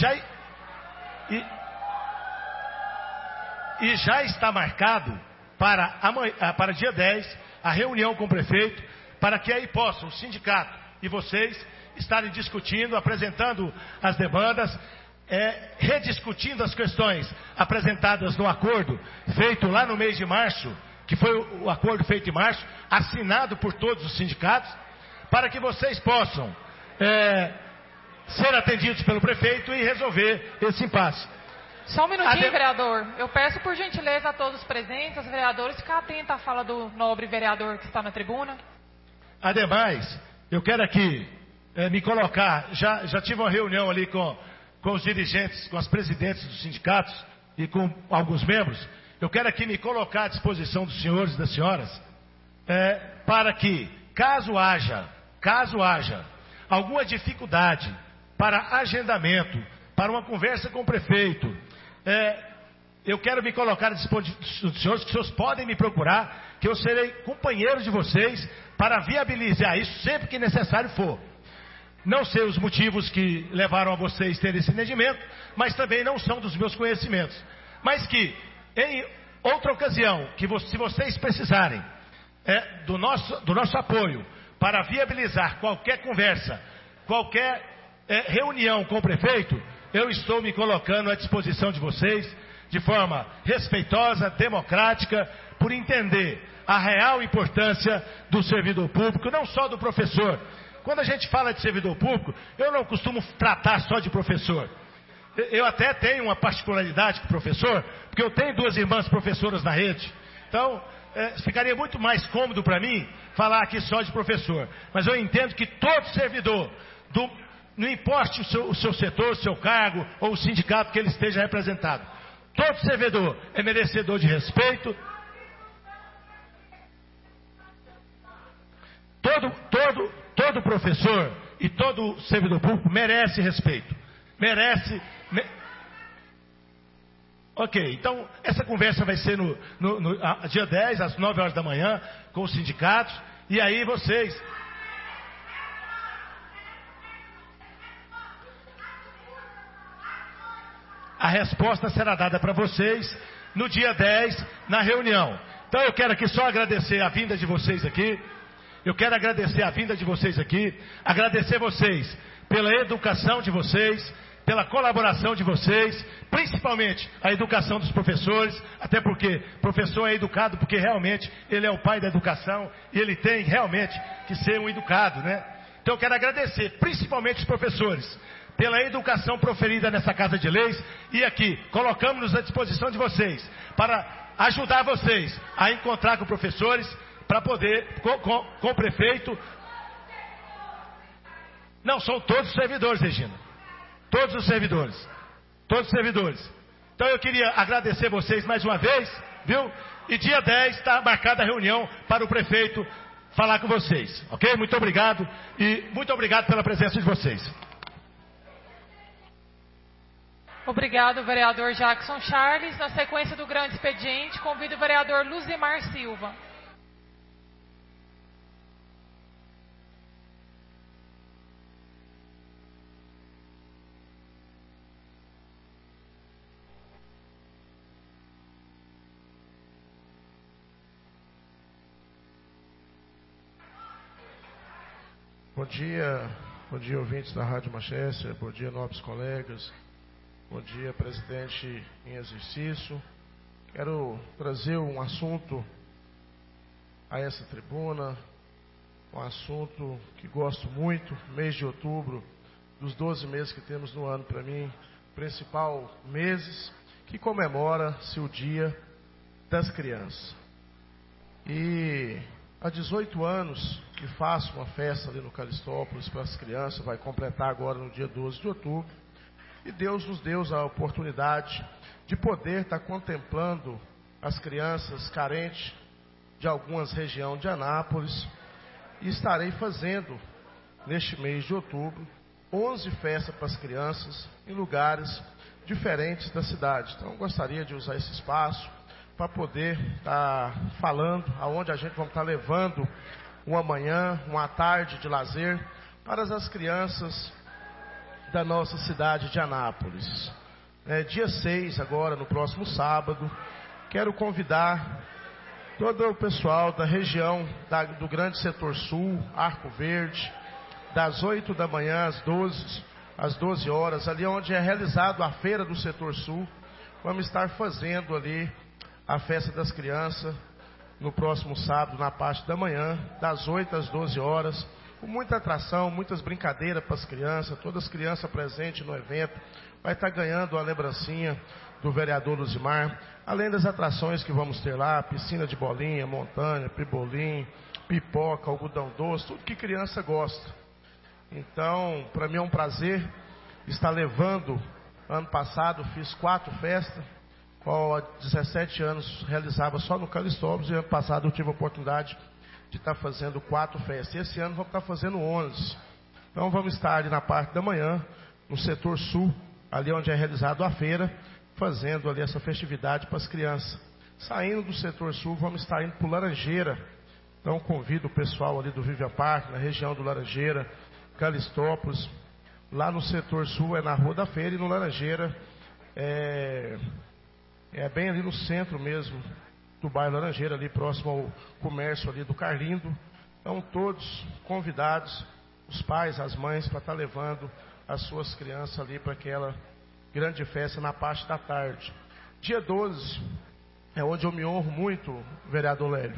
já está marcado para dia 10 a reunião com o prefeito, para que aí possam o sindicato e vocês estarem discutindo, apresentando as demandas, rediscutindo as questões apresentadas no acordo feito lá no mês de março, que foi o acordo feito em março, assinado por todos os sindicatos, para que vocês possam ser atendidos pelo prefeito e resolver esse impasse. Só um minutinho, vereador. Eu peço por gentileza a todos os presentes, os vereadores, ficar atentos à fala do nobre vereador que está na tribuna. Ademais, eu quero aqui me colocar, já tive uma reunião ali com os dirigentes, com as presidentes dos sindicatos e com alguns membros. Eu quero aqui me colocar à disposição dos senhores e das senhoras, para que, caso haja alguma dificuldade para agendamento, para uma conversa com o prefeito, eu quero me colocar à disposição dos senhores, que os senhores podem me procurar, que eu serei companheiro de vocês para viabilizar isso sempre que necessário for. Não sei os motivos que levaram a vocês a terem esse entendimento, mas também não são dos meus conhecimentos. Mas que, em outra ocasião, se vocês precisarem do nosso apoio para viabilizar qualquer conversa, qualquer reunião com o prefeito, eu estou me colocando à disposição de vocês, de forma respeitosa, democrática, por entender a real importância do servidor público, não só do professor. Quando a gente fala de servidor público, eu não costumo tratar só de professor. Eu até tenho uma particularidade com o professor, porque eu tenho 2 irmãs professoras na rede. Então, ficaria muito mais cômodo para mim falar aqui só de professor. Mas eu entendo que todo servidor, não importe o seu setor, o seu cargo ou o sindicato que ele esteja representado, todo servidor é merecedor de respeito. Todo professor e todo servidor público merece respeito. Ok, então essa conversa vai ser no dia 10, às 9 horas da manhã, com os sindicatos. E aí vocês... A resposta será dada para vocês no dia 10, na reunião. Então eu quero aqui só agradecer a vinda de vocês aqui. Agradecer vocês pela educação de vocês, pela colaboração de vocês, principalmente a educação dos professores, até porque o professor é educado porque realmente ele é o pai da educação e ele tem realmente que ser um educado, né? Então eu quero agradecer principalmente os professores pela educação proferida nessa Casa de Leis, e aqui colocamos-nos à disposição de vocês para ajudar vocês a encontrar com professores, para poder, com o prefeito. Não, são todos os servidores, Regina. Todos os servidores. Então eu queria agradecer vocês mais uma vez, viu? E dia 10 está marcada a reunião para o prefeito falar com vocês, ok? Muito obrigado, e muito obrigado pela presença de vocês. Obrigado, vereador Jackson Charles. Na sequência do grande expediente, convido o vereador Luzimar Silva. Bom dia ouvintes da Rádio Manchester, bom dia nobres colegas, bom dia presidente em exercício. Quero trazer um assunto a essa tribuna, um assunto que gosto muito, mês de outubro, dos 12 meses que temos no ano para mim, principal meses que comemora-se o Dia das Crianças. E há 18 anos que faço uma festa ali no Calistópolis para as crianças, vai completar agora no dia 12 de outubro. E Deus nos deu a oportunidade de poder estar contemplando as crianças carentes de algumas regiões de Anápolis. E estarei fazendo, neste mês de outubro, 11 festas para as crianças em lugares diferentes da cidade. Então, gostaria de usar esse espaço para poder estar falando aonde a gente vai estar levando uma manhã, uma tarde de lazer para as crianças da nossa cidade de Anápolis. Dia 6, agora, no próximo sábado, quero convidar todo o pessoal da região do Grande Setor Sul, Arco Verde, das 8 da manhã às 12 horas, ali onde é realizado a Feira do Setor Sul. Vamos estar fazendo ali a festa das crianças, no próximo sábado, na parte da manhã, das 8 às 12 horas, com muita atração, muitas brincadeiras para as crianças, todas as crianças presentes no evento, vai estar ganhando a lembrancinha do vereador Luzimar, além das atrações que vamos ter lá, piscina de bolinha, montanha, pibolim, pipoca, algodão doce, tudo que criança gosta. Então, para mim é um prazer estar levando. Ano passado fiz 4 festas, qual há 17 anos realizava só no Calistópolis, e ano passado eu tive a oportunidade de estar fazendo 4 festas. E esse ano vamos estar fazendo 11. Então vamos estar ali na parte da manhã, no setor sul, ali onde é realizado a feira, fazendo ali essa festividade para as crianças. Saindo do setor sul, vamos estar indo para o Laranjeira. Então convido o pessoal ali do Vivian Park, na região do Laranjeira, Calistópolis. Lá no setor sul é na Rua da Feira, e no Laranjeira é bem ali no centro mesmo do bairro Laranjeira, ali próximo ao comércio ali do Carlindo. Então todos convidados, os pais, as mães, para estar levando as suas crianças ali para aquela grande festa na parte da tarde. Dia 12 é onde eu me honro muito, vereador Lélio,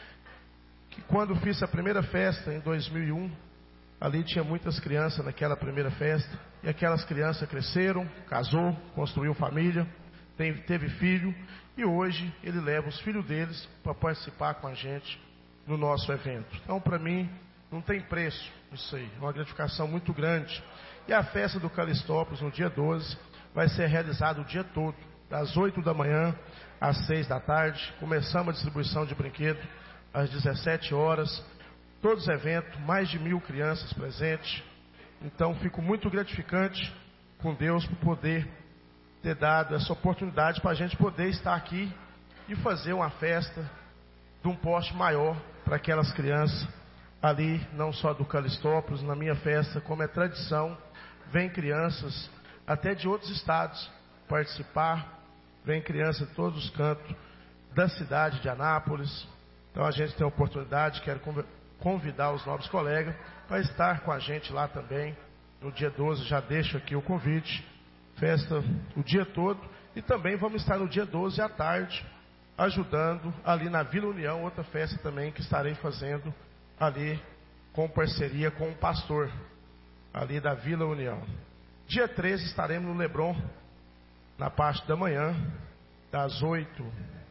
que quando fiz a primeira festa em 2001, ali tinha muitas crianças naquela primeira festa, e aquelas crianças cresceram, casou, construiu família, teve filho, e hoje ele leva os filhos deles para participar com a gente no nosso evento. Então, para mim, não tem preço isso aí, é uma gratificação muito grande. E a festa do Calistópolis, no dia 12, vai ser realizada o dia todo, das 8 da manhã às 6 da tarde. Começamos a distribuição de brinquedos às 17 horas. Todos os eventos, mais de 1.000 crianças presentes. Então, fico muito gratificante com Deus por poder ter dado essa oportunidade para a gente poder estar aqui e fazer uma festa de um porte maior para aquelas crianças ali, não só do Calistópolis. Na minha festa, como é tradição, vem crianças até de outros estados participar, vem crianças de todos os cantos da cidade de Anápolis. Então a gente tem a oportunidade, quero convidar os novos colegas para estar com a gente lá também, no dia 12, já deixo aqui o convite, festa o dia todo, e também vamos estar no dia 12 à tarde, ajudando ali na Vila União, outra festa também que estarei fazendo ali com parceria com o pastor, ali da Vila União. Dia 13 estaremos no Lebron, na parte da manhã, das 8.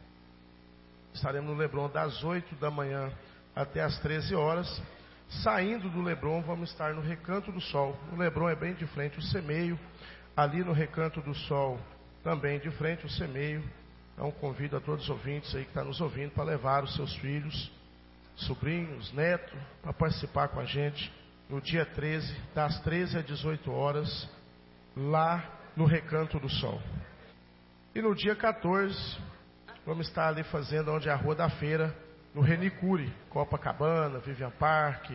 Estaremos no Lebron das 8 da manhã até as 13 horas. Saindo do Lebron, vamos estar no Recanto do Sol. O Lebron é bem de frente o Semeio. Ali no Recanto do Sol, também de frente o Semeio. Então convido a todos os ouvintes aí que estão nos ouvindo para levar os seus filhos, sobrinhos, netos, para participar com a gente no dia 13, das 13 às 18 horas, lá no Recanto do Sol. E no dia 14, vamos estar ali fazendo onde é a Rua da Feira, no Renicure, Copacabana, Vivian Park,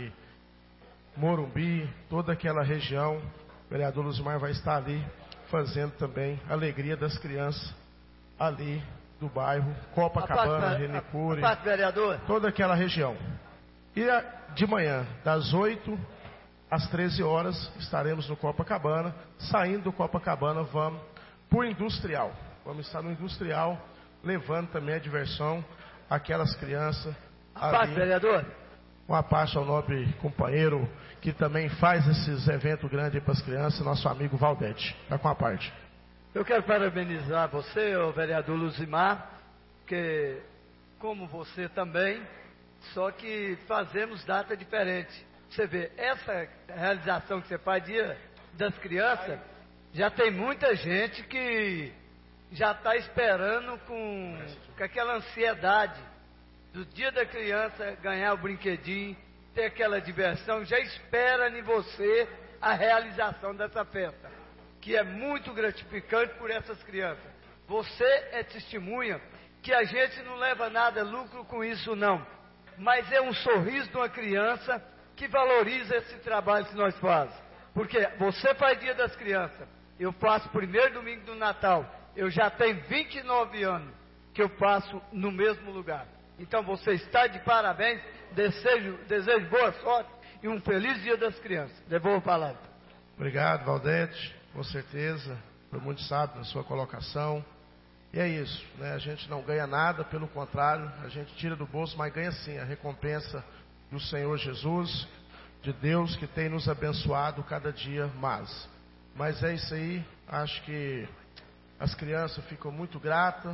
Morumbi, toda aquela região. O vereador Luzimar vai estar ali fazendo também a alegria das crianças ali do bairro Copacabana, Renicure, toda aquela região. E de manhã, das 8 às 13 horas, estaremos no Copacabana. Saindo do Copacabana, vamos para o Industrial. Vamos estar no Industrial, levando também a diversão àquelas crianças. Ali. Vereador. Uma parte ao nobre companheiro que também faz esses eventos grandes para as crianças, nosso amigo Valdete. Está com a parte. Eu quero parabenizar você, o vereador Luzimar, que como você também, só que fazemos data diferente. Você vê, essa realização que você faz dia das crianças, já tem muita gente que já está esperando com aquela ansiedade do dia da criança ganhar o brinquedinho, ter aquela diversão, já espera em você a realização dessa festa, que é muito gratificante por essas crianças. Você é testemunha que a gente não leva nada lucro com isso não, mas é um sorriso de uma criança que valoriza esse trabalho que nós fazemos. Porque você faz dia das crianças, eu faço primeiro domingo do Natal, eu já tenho 29 anos que eu faço no mesmo lugar. Então você está de parabéns, desejo boa sorte e um feliz dia das crianças. Devolvo a palavra. Obrigado, Valdete, com certeza, foi muito sábio na sua colocação. E é isso, né? A gente não ganha nada, pelo contrário, a gente tira do bolso, mas ganha sim a recompensa do Senhor Jesus, de Deus que tem nos abençoado cada dia mais. Mas é isso aí, acho que as crianças ficam muito gratas,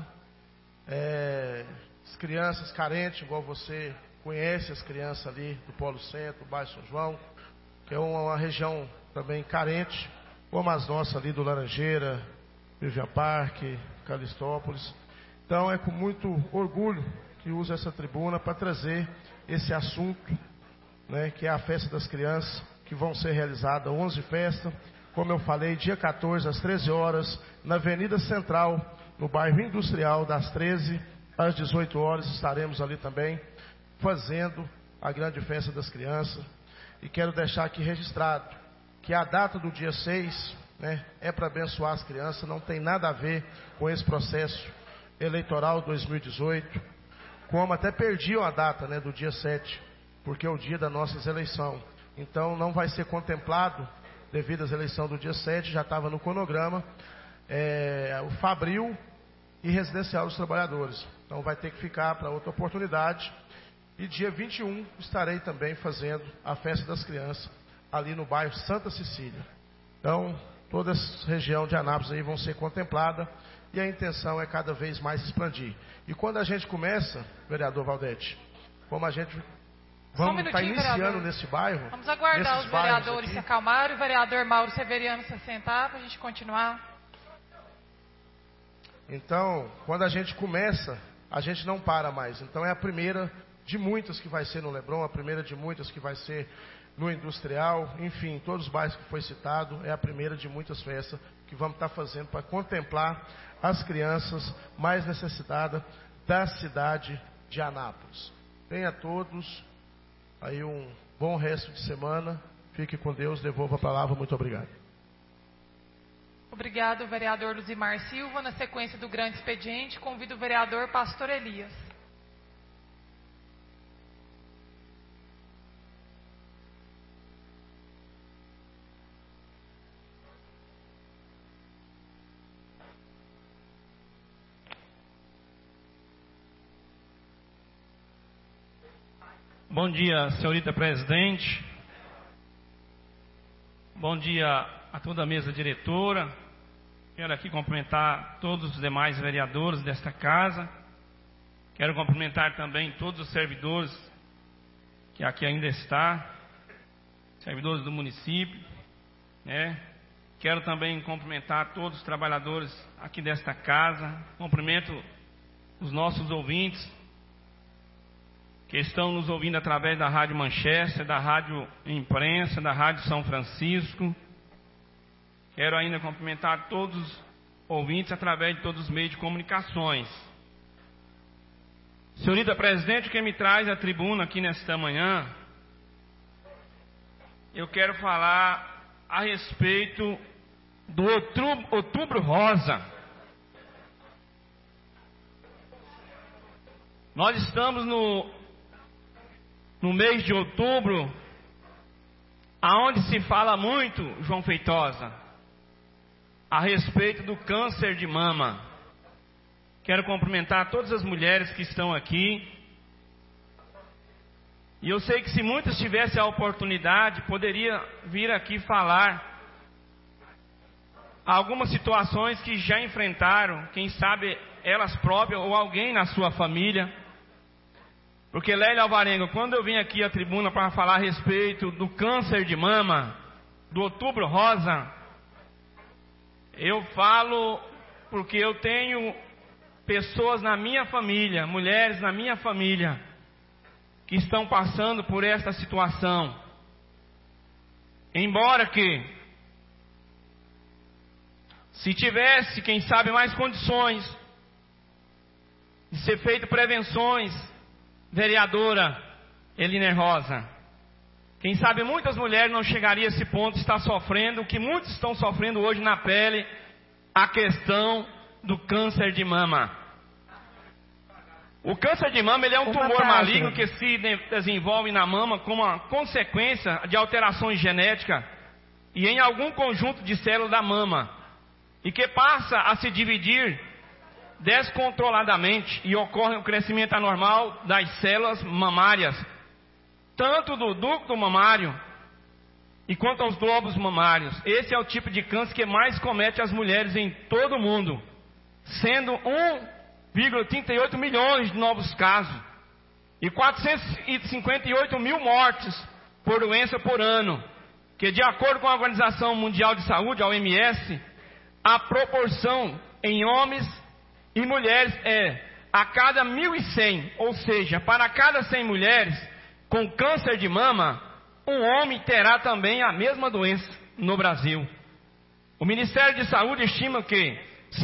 as crianças carentes, igual você conhece as crianças ali do Polo Centro, bairro São João, que é uma região também carente, como as nossas ali do Laranjeira, Vivian Parque, Calistópolis. Então é com muito orgulho que uso essa tribuna para trazer esse assunto, né, que é a festa das crianças, que vão ser realizadas 11 festas, como eu falei, dia 14 às 13 horas, na Avenida Central, no bairro Industrial, das 13 às 18 horas, estaremos ali também, fazendo a grande festa das crianças. E quero deixar aqui registrado que a data do dia 6, né, é para abençoar as crianças, não tem nada a ver com esse processo eleitoral 2018, como até perdiam a data, né, do dia 7, porque é o dia das nossas eleições. Então não vai ser contemplado, devido às eleições do dia 7, já estava no cronograma, o Fabril e Residencial dos Trabalhadores. Então vai ter que ficar para outra oportunidade. E dia 21 estarei também fazendo a festa das crianças, ali no bairro Santa Cecília. Então, toda essa região de Anápolis aí vão ser contempladas, e a intenção é cada vez mais expandir. E quando a gente começa, vereador Valdete, como a gente vamos estar iniciando vereador, nesse bairro... Vamos aguardar os vereadores se acalmarem, o vereador Mauro Severiano se assentar para a gente continuar. Então, quando a gente começa, a gente não para mais. Então é a primeira de muitas que vai ser no Leblon, a primeira de muitas que vai ser no Industrial, enfim, todos os bairros que foi citado, é a primeira de muitas festas que vamos estar fazendo para contemplar as crianças mais necessitadas da cidade de Anápolis. Tenha todos aí um bom resto de semana, fique com Deus, devolvo a palavra, muito obrigado. Obrigado, vereador Luzimar Silva. Na sequência do grande expediente, convido o vereador Pastor Elias. Bom dia, senhorita presidente. Bom dia a toda a mesa diretora. Quero aqui cumprimentar todos os demais vereadores desta casa. Quero cumprimentar também todos os servidores que aqui ainda estão, servidores do município, né? Quero também cumprimentar todos os trabalhadores aqui desta casa. Cumprimento os nossos ouvintes que estão nos ouvindo através da Rádio Manchester, da Rádio Imprensa, da Rádio São Francisco. Quero ainda cumprimentar todos os ouvintes através de todos os meios de comunicações. Senhorita presidente, quem me traz à tribuna aqui nesta manhã, eu quero falar a respeito do Outubro Rosa. Nós estamos no mês de outubro, aonde se fala muito, João Feitosa, a respeito do câncer de mama. Quero cumprimentar todas as mulheres que estão aqui. E eu sei que se muitas tivessem a oportunidade, poderia vir aqui falar algumas situações que já enfrentaram, quem sabe elas próprias ou alguém na sua família. Porque, Lélia Alvarenga, quando eu vim aqui à tribuna para falar a respeito do câncer de mama, do Outubro Rosa, eu falo porque eu tenho pessoas na minha família, mulheres na minha família, que estão passando por esta situação. Embora que, se tivesse, quem sabe, mais condições de ser feito prevenções, vereadora Eliner Rosa, quem sabe muitas mulheres não chegariam a esse ponto de estar sofrendo o que muitos estão sofrendo hoje na pele, a questão do câncer de mama. O câncer de mama ele é um tumor maligno que se desenvolve na mama como uma consequência de alterações genéticas e em algum conjunto de células da mama, e que passa a se dividir descontroladamente e ocorre um crescimento anormal das células mamárias, tanto do ducto mamário e quanto aos glóbulos mamários. Esse é o tipo de câncer que mais comete as mulheres em todo o mundo, sendo 1,38 milhões de novos casos e 458 mil mortes por doença por ano, que de acordo com a Organização Mundial de Saúde, a OMS, a proporção em homens e mulheres é a cada 1.100, ou seja, para cada 100 mulheres com câncer de mama, um homem terá também a mesma doença no Brasil. O Ministério de Saúde estima que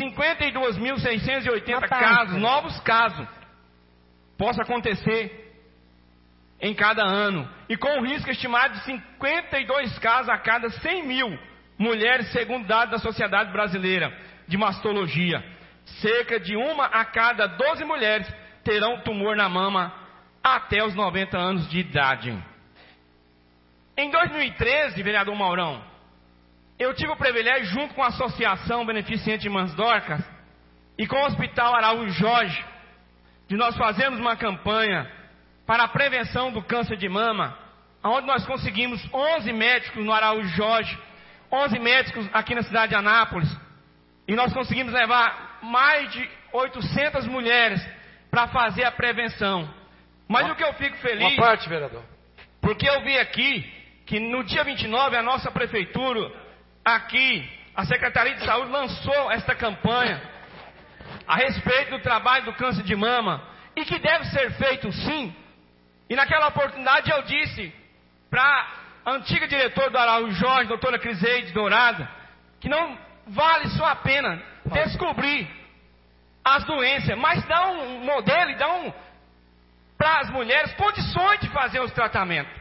52.680 casos, novos casos, possa acontecer em cada ano, e com um risco estimado de 52 casos a cada 100 mil mulheres, segundo dados da Sociedade Brasileira de Mastologia. Cerca de 1 a cada 12 mulheres terão tumor na mama até os 90 anos de idade. Em 2013, vereador Maurão, eu tive o privilégio, junto com a Associação Beneficente Irmãs Dorcas e com o Hospital Araújo Jorge, de nós fazermos uma campanha para a prevenção do câncer de mama, onde nós conseguimos 11 médicos no Araújo Jorge, 11 médicos aqui na cidade de Anápolis, e nós conseguimos levar mais de 800 mulheres para fazer a prevenção. Mas o que eu fico feliz... Uma parte, vereador. Porque eu vi aqui que no dia 29 a nossa prefeitura, aqui, a Secretaria de Saúde lançou esta campanha a respeito do trabalho do câncer de mama, e que deve ser feito sim. E naquela oportunidade eu disse para a antiga diretora do Araújo Jorge, doutora Criseide Dourada, que não vale só a pena descobrir as doenças, mas dá um modelo e dá para as mulheres condições de fazer os tratamentos.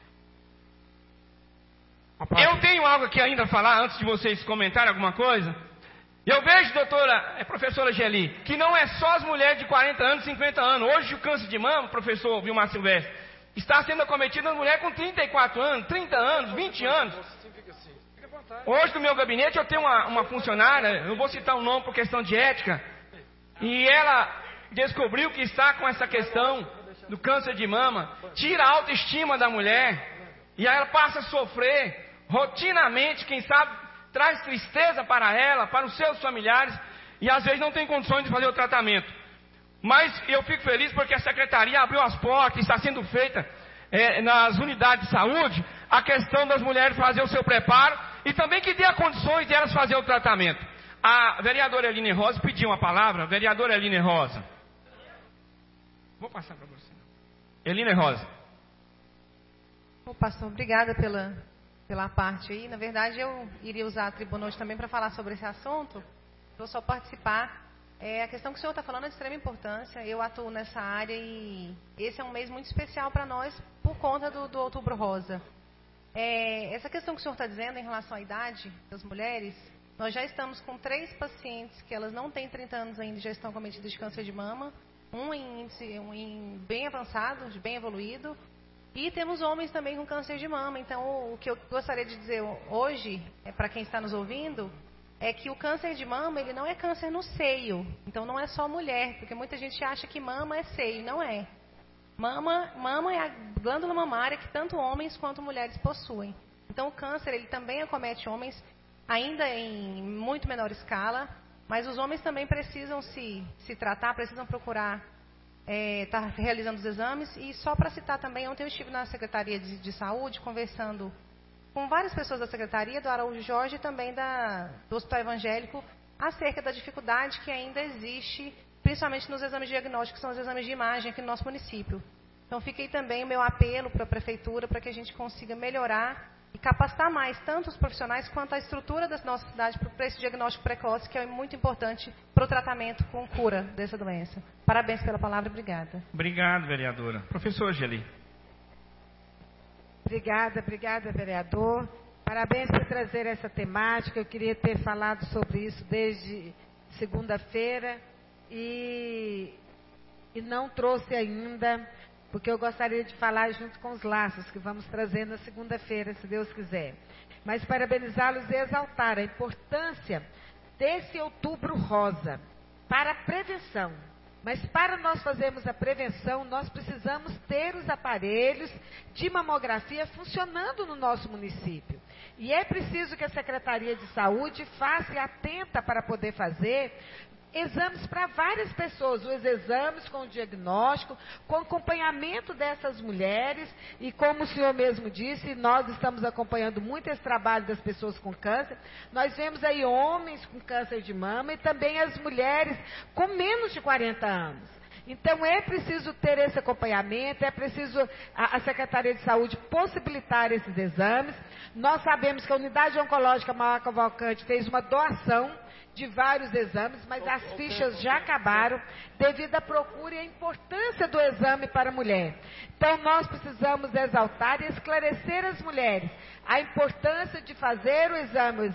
Eu tenho algo aqui ainda a falar antes de vocês comentarem alguma coisa. Eu vejo, professora Geli, que não é só as mulheres de 40 anos, 50 anos. Hoje o câncer de mama, professor Vilmar Silvestre, está sendo acometido nas mulheres com 34 anos, 30 anos, 20 anos. Hoje no meu gabinete eu tenho uma funcionária, eu vou citar o nome por questão de ética, e ela descobriu que está com essa questão do câncer de mama, tira a autoestima da mulher, e aí ela passa a sofrer rotinamente, quem sabe traz tristeza para ela, para os seus familiares, e às vezes não tem condições de fazer o tratamento. Mas eu fico feliz porque a Secretaria abriu as portas, está sendo feita nas unidades de saúde, a questão das mulheres fazer o seu preparo, e também que dê as condições de elas fazer o tratamento. A vereadora Eline Rosa pediu uma palavra. Vereadora Eline Rosa. Vou passar para você. Eline Rosa. Ô, pastor, obrigada pela parte aí. Na verdade, eu iria usar a tribuna hoje também para falar sobre esse assunto. Vou só participar. A questão que o senhor está falando é de extrema importância. Eu atuo nessa área e esse é um mês muito especial para nós por conta do Outubro Rosa. Essa questão que o senhor está dizendo em relação à idade das mulheres, nós já estamos com 3 pacientes que elas não têm 30 anos ainda, já estão cometidas de câncer de mama, um em bem avançado, de bem evoluído, e temos homens também com câncer de mama. Então, o que eu gostaria de dizer hoje, para quem está nos ouvindo, é que o câncer de mama, ele não é câncer no seio. Então, não é só mulher, porque muita gente acha que mama é seio. Não é. Mama é a glândula mamária que tanto homens quanto mulheres possuem. Então, o câncer, ele também acomete homens, ainda em muito menor escala, mas os homens também precisam se tratar, precisam procurar está realizando os exames. E só para citar também, ontem eu estive na Secretaria de Saúde conversando com várias pessoas da Secretaria, do Araújo Jorge e também do Hospital Evangélico, acerca da dificuldade que ainda existe, principalmente nos exames diagnósticos, que são os exames de imagem aqui no nosso município. Então fiquei também o meu apelo para a Prefeitura para que a gente consiga melhorar e capacitar mais tanto os profissionais quanto a estrutura da nossa cidade para esse diagnóstico precoce, que é muito importante para o tratamento com cura dessa doença. Parabéns pela palavra, obrigada. Obrigado, vereadora. Professor Geli. Obrigada, vereador. Parabéns por trazer essa temática. Eu queria ter falado sobre isso desde segunda-feira e não trouxe ainda, porque eu gostaria de falar junto com os laços que vamos trazer na segunda-feira, se Deus quiser. Mas parabenizá-los e exaltar a importância desse Outubro Rosa para a prevenção. Mas para nós fazermos a prevenção, nós precisamos ter os aparelhos de mamografia funcionando no nosso município. E é preciso que a Secretaria de Saúde faça e atenta para poder fazer exames para várias pessoas, os exames com o diagnóstico, com acompanhamento dessas mulheres, e como o senhor mesmo disse, nós estamos acompanhando muito esse trabalho das pessoas com câncer. Nós vemos aí homens com câncer de mama e também as mulheres com menos de 40 anos. Então é preciso ter esse acompanhamento, é preciso a Secretaria de Saúde possibilitar esses exames. Nós sabemos que a Unidade Oncológica Mauá Cavalcante fez uma doação de vários exames, mas as fichas já acabaram devido à procura e à importância do exame para a mulher. Então nós precisamos exaltar e esclarecer as mulheres a importância de fazer o exame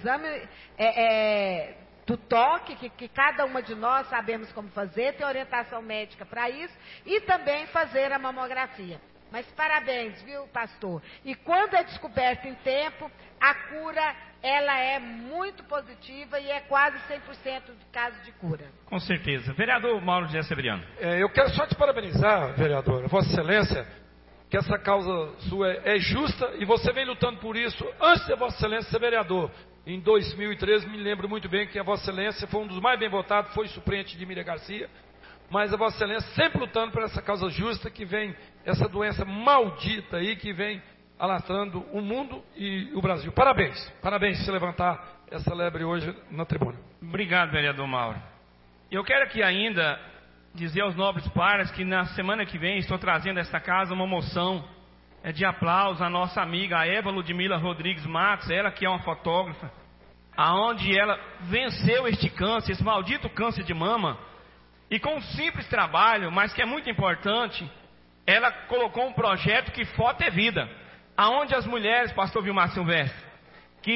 do toque, que cada uma de nós sabemos como fazer, tem orientação médica para isso, e também fazer a mamografia. Mas parabéns, viu, pastor? E quando é descoberto em tempo, a cura, ela é muito positiva e é quase 100% de caso de cura. Com certeza. Vereador Mauro José Severiano. Eu quero só te parabenizar, vereadora, Vossa Excelência, que essa causa sua é justa e você vem lutando por isso antes de Vossa Excelência ser vereador. Em 2013, me lembro muito bem que a Vossa Excelência foi um dos mais bem votados, foi suplente de Miriam Garcia, mas a Vossa Excelência sempre lutando por essa causa justa que vem, essa doença maldita aí que vem alastrando o mundo e o Brasil. Parabéns, parabéns por se levantar essa lebre hoje na tribuna. Obrigado, vereador Mauro. Eu quero aqui ainda dizer aos nobres pares que na semana que vem estou trazendo a esta casa uma moção de aplauso à nossa amiga Eva Ludmila Rodrigues Matos, ela que é uma fotógrafa, aonde ela venceu este câncer, esse maldito câncer de mama, e com um simples trabalho, mas que é muito importante, ela colocou um projeto que foto é vida, aonde as mulheres, pastor Vilmar Silvestre, que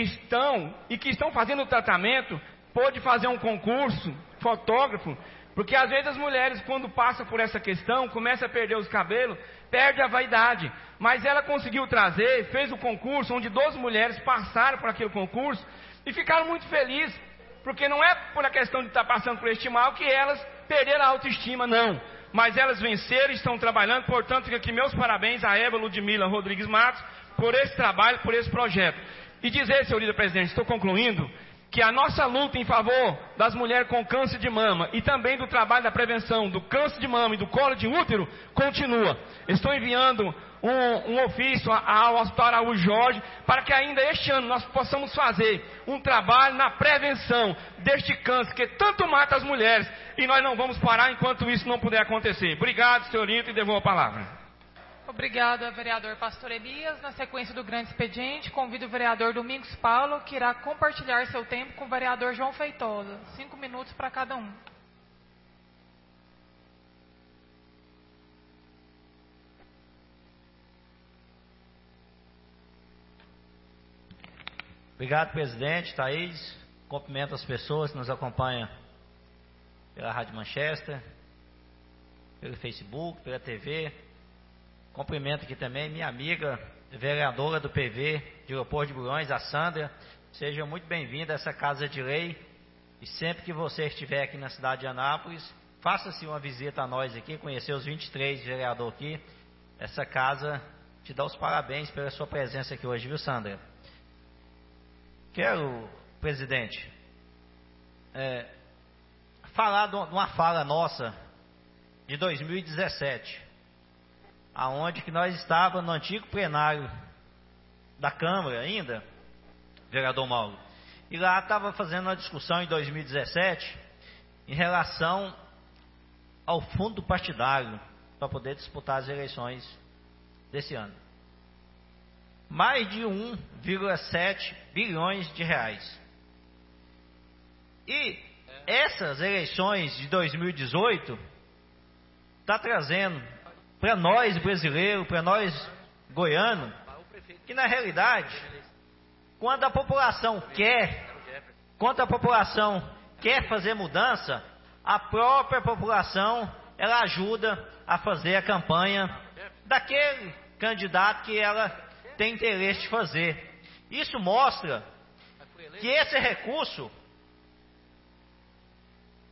estão fazendo o tratamento, pôde fazer um concurso, fotógrafo, porque às vezes as mulheres, quando passam por essa questão, começam a perder os cabelos, perde a vaidade. Mas ela conseguiu trazer, fez o concurso, onde 12 mulheres passaram por aquele concurso e ficaram muito felizes, porque não é por a questão de estar passando por este mal que elas perderam a autoestima, não. Mas elas venceram e estão trabalhando, portanto, fica aqui meus parabéns a Eva Ludmila Rodrigues Matos por esse trabalho, por esse projeto. E dizer, senhor líder presidente, estou concluindo, que a nossa luta em favor das mulheres com câncer de mama e também do trabalho da prevenção do câncer de mama e do colo de útero continua. Estou enviando um ofício ao Hospital Araújo Jorge para que ainda este ano nós possamos fazer um trabalho na prevenção deste câncer que tanto mata as mulheres, e nós não vamos parar enquanto isso não puder acontecer. Obrigado, senhorita, e devolvo a palavra. Obrigada, vereador Pastor Elias. Na sequência do grande expediente, convido o vereador Domingos Paulo, que irá compartilhar seu tempo com o vereador João Feitosa. 5 minutos para cada um. Obrigado, presidente, Thaís. Cumprimento as pessoas que nos acompanham pela Rádio Manchester, pelo Facebook, pela TV. Cumprimento aqui também minha amiga, vereadora do PV de Leopoldo de Bulhões, a Sandra. Seja muito bem-vinda a essa casa de lei. E sempre que você estiver aqui na cidade de Anápolis, faça-se uma visita a nós aqui, conhecer os 23 vereadores aqui. Essa casa te dá os parabéns pela sua presença aqui hoje, viu, Sandra? Quero, presidente, falar de uma fala nossa de 2017, aonde que nós estávamos no antigo plenário da Câmara ainda, vereador Mauro, e lá estava fazendo uma discussão em 2017 em relação ao fundo partidário para poder disputar as eleições desse ano. Mais de 1,7 bilhões de reais. E essas eleições de 2018 está trazendo para nós brasileiros, para nós goianos, que na realidade, quando a população quer fazer mudança, a própria população ela ajuda a fazer a campanha daquele candidato que ela tem interesse de fazer. Isso mostra que esse recurso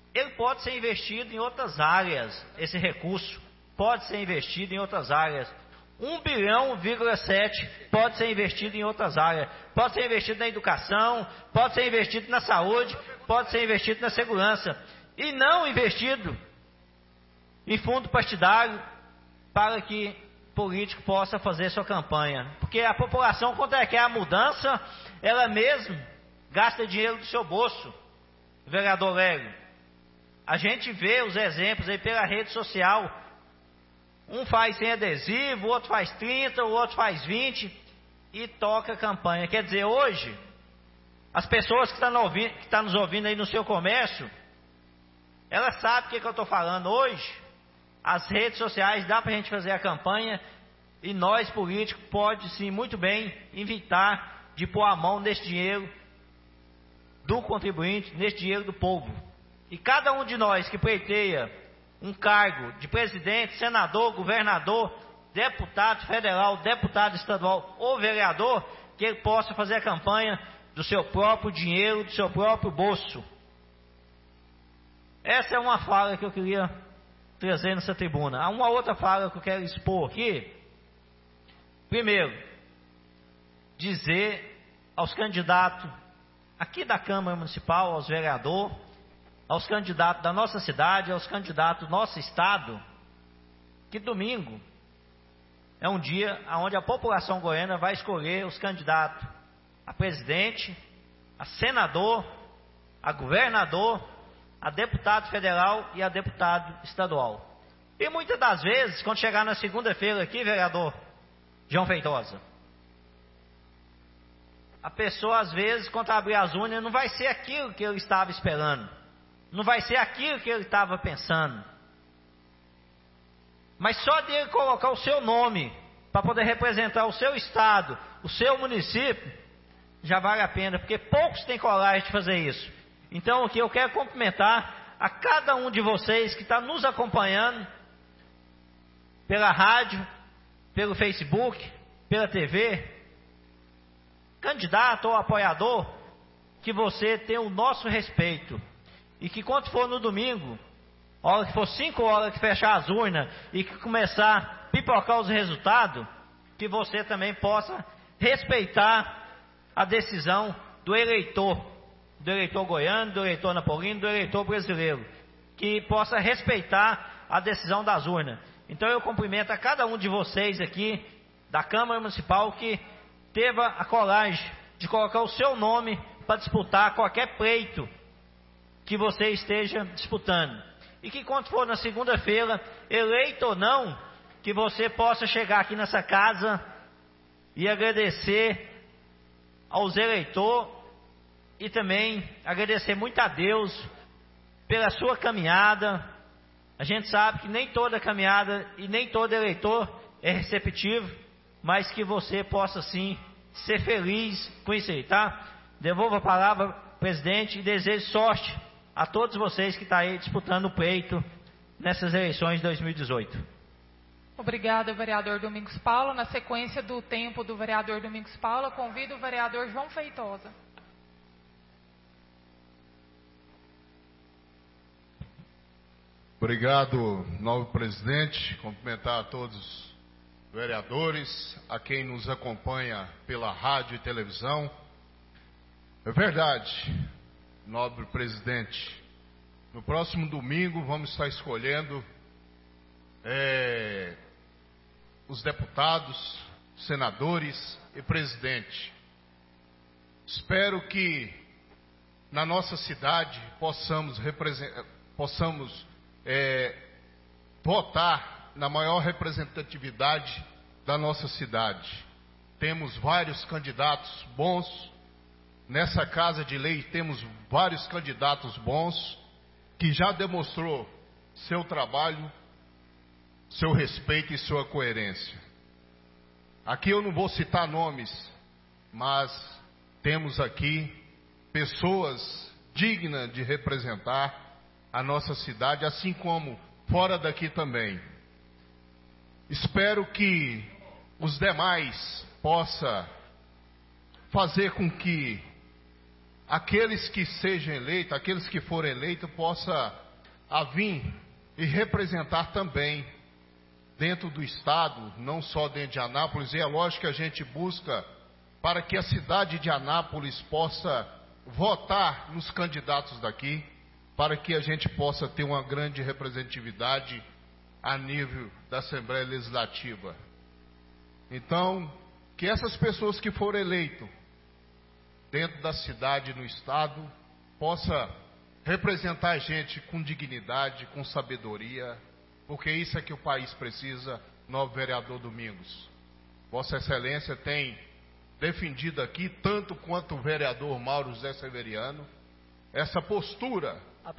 ele pode ser investido em outras áreas. Esse recurso pode ser investido em outras áreas. 1,7 bilhão pode ser investido em outras áreas. Pode ser investido na educação, pode ser investido na saúde, pode ser investido na segurança. E não investido em fundo partidário para que político possa fazer sua campanha. Porque a população, quando ela quer a mudança, ela mesma gasta dinheiro do seu bolso, vereador Lélio. A gente vê os exemplos aí pela rede social. Um faz sem adesivo, o outro faz 30, o outro faz 20 e toca a campanha. Quer dizer, hoje, as pessoas que estão nos ouvindo aí no seu comércio, elas sabem o que eu estou falando. Hoje, as redes sociais, dá para a gente fazer a campanha e nós, políticos, pode sim, muito bem, evitar de pôr a mão nesse dinheiro do contribuinte, nesse dinheiro do povo. E cada um de nós que pleiteia um cargo de presidente, senador, governador, deputado federal, deputado estadual ou vereador, que ele possa fazer a campanha do seu próprio dinheiro, do seu próprio bolso. Essa é uma fala que eu queria trazer nessa tribuna. Há uma outra fala que eu quero expor aqui. Primeiro, dizer aos candidatos aqui da Câmara Municipal, aos vereadores, aos candidatos da nossa cidade, aos candidatos do nosso estado, que domingo é um dia onde a população goiana vai escolher os candidatos a presidente, a senador, a governador, a deputado federal e a deputado estadual. E muitas das vezes, quando chegar na segunda-feira aqui, vereador João Feitosa, a pessoa às vezes, quando abrir as urnas, não vai ser aquilo que ele estava esperando. Não vai ser aquilo que ele estava pensando. Mas só de ele colocar o seu nome para poder representar o seu estado, o seu município, já vale a pena, porque poucos têm coragem de fazer isso. Então aqui eu quero cumprimentar a cada um de vocês que está nos acompanhando pela rádio, pelo Facebook, pela TV, candidato ou apoiador, que você tenha o nosso respeito. E que quando for no domingo, a hora que for 5 horas que fechar as urnas e que começar a pipocar os resultados, que você também possa respeitar a decisão do eleitor goiano, do eleitor napolino, do eleitor brasileiro, que possa respeitar a decisão das urnas. Então eu cumprimento a cada um de vocês aqui da Câmara Municipal que teve a coragem de colocar o seu nome para disputar qualquer pleito que você esteja disputando. E que quando for na segunda-feira, eleito ou não, que você possa chegar aqui nessa casa e agradecer aos eleitores e também agradecer muito a Deus pela sua caminhada. A gente sabe que nem toda caminhada e nem todo eleitor é receptivo, mas que você possa sim ser feliz com isso aí, tá? Devolvo a palavra, presidente, e desejo sorte a todos vocês que estão aí disputando o pleito nessas eleições de 2018. Obrigada, vereador Domingos Paulo. Na sequência do tempo do vereador Domingos Paulo, convido o vereador João Feitosa. Obrigado, novo presidente. Cumprimentar a todos os vereadores, a quem nos acompanha pela rádio e televisão. É verdade, nobre presidente, no próximo domingo vamos estar escolhendo os deputados, senadores e presidente. Espero que na nossa cidade possamos votar na maior representatividade da nossa cidade. Temos vários candidatos bons. Nessa casa de lei temos vários candidatos bons que já demonstrou seu trabalho, seu respeito e sua coerência. Aqui eu não vou citar nomes, mas temos aqui pessoas dignas de representar a nossa cidade, assim como fora daqui também. Espero que os demais possam fazer com que aqueles que sejam eleitos, aqueles que forem eleitos, possa vir e representar também dentro do Estado, não só dentro de Anápolis. E é lógico que a gente busca para que a cidade de Anápolis possa votar nos candidatos daqui, para que a gente possa ter uma grande representatividade a nível da Assembleia Legislativa. Então, que essas pessoas que forem eleitas dentro da cidade e no Estado, possa representar a gente com dignidade, com sabedoria, porque isso é que o país precisa, novo vereador Domingos. Vossa Excelência tem defendido aqui, tanto quanto o vereador Mauro José Severiano, essa postura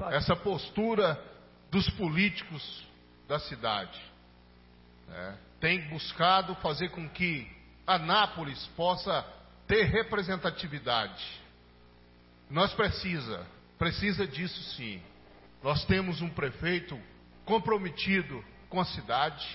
dos políticos da cidade. Tem buscado fazer com que Anápolis possa ter representatividade. Nós precisa disso sim. Nós temos um prefeito comprometido com a cidade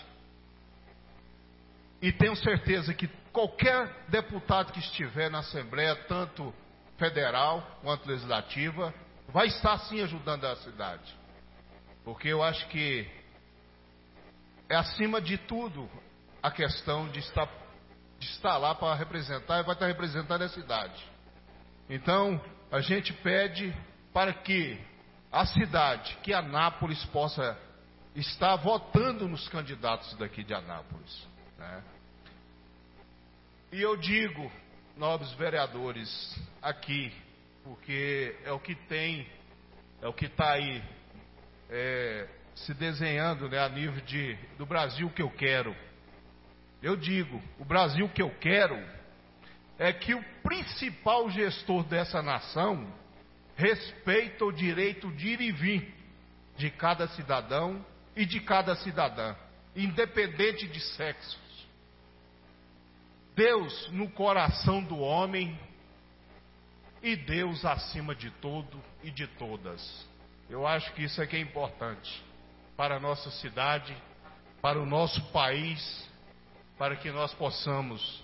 e tenho certeza que qualquer deputado que estiver na Assembleia, tanto federal quanto legislativa, vai estar sim ajudando a cidade. Porque eu acho que é acima de tudo a questão de estar lá para representar e vai estar representando a cidade. Então, a gente pede para que a cidade, que Anápolis possa estar votando nos candidatos daqui de Anápolis. E eu digo, nobres vereadores, aqui, porque é o que está aí se desenhando, a nível do Brasil que eu quero. Eu digo, o Brasil que eu quero é que o principal gestor dessa nação respeita o direito de ir e vir de cada cidadão e de cada cidadã, independente de sexos. Deus no coração do homem e Deus acima de tudo e de todas. Eu acho que isso é que é importante para a nossa cidade, para o nosso país, para que nós possamos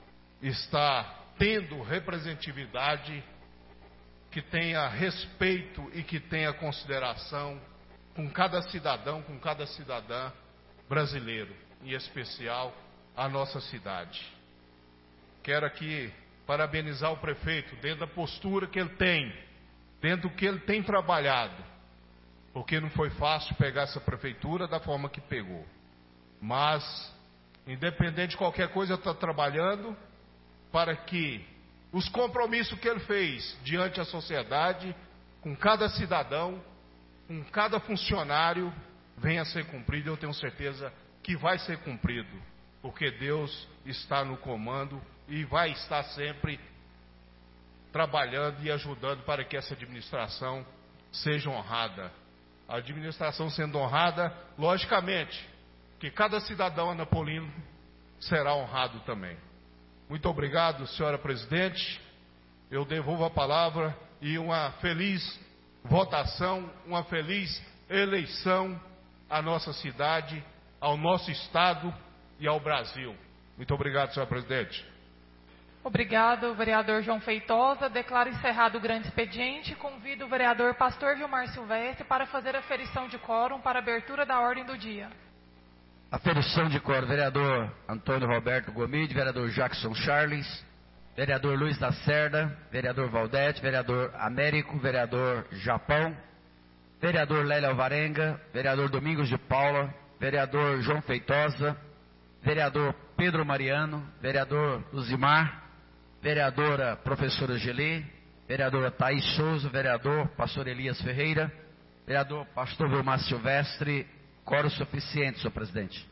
estar tendo representatividade, que tenha respeito e que tenha consideração com cada cidadão, com cada cidadã brasileiro, em especial a nossa cidade. Quero aqui parabenizar o prefeito dentro da postura que ele tem, dentro do que ele tem trabalhado, porque não foi fácil pegar essa prefeitura da forma que pegou. Mas, independente de qualquer coisa, está trabalhando para que os compromissos que ele fez diante da sociedade, com cada cidadão, com cada funcionário, venha a ser cumprido. Eu tenho certeza que vai ser cumprido, porque Deus está no comando e vai estar sempre trabalhando e ajudando para que essa administração seja honrada. A administração sendo honrada, logicamente, que cada cidadão anapolino será honrado também. Muito obrigado, senhora presidente. Eu devolvo a palavra e uma feliz votação, uma feliz eleição à nossa cidade, ao nosso estado e ao Brasil. Muito obrigado, senhora presidente. Obrigado, vereador João Feitosa. Declaro encerrado o grande expediente e convido o vereador Pastor Vilmar Silvestre para fazer a aferição de quórum para a abertura da ordem do dia. Aferição de quórum, vereador Antônio Roberto Gomide, vereador Jackson Charles, vereador Luiz Lacerda, vereador Valdete, vereador Américo, vereador Japão, vereador Lélia Alvarenga, vereador Domingos de Paula, vereador João Feitosa, vereador Pedro Mariano, vereador Luzimar, vereadora professora Gelê, vereadora Thaís Souza, vereador pastor Elias Ferreira, vereador pastor Vilmar Silvestre. Quórum suficiente, senhor presidente.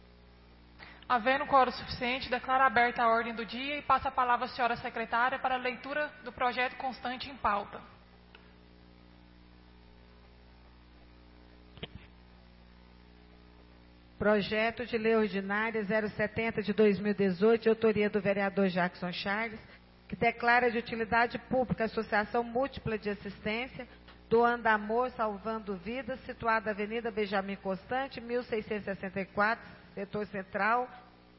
Havendo quórum suficiente, declaro aberta a ordem do dia e passo a palavra à senhora secretária para a leitura do projeto constante em pauta. Projeto de Lei Ordinária 070 de 2018, de autoria do vereador Jackson Charles, que declara de utilidade pública a Associação Múltipla de Assistência Doando Amor, Salvando Vidas, situada na Avenida Benjamin Constante, 1664, setor central.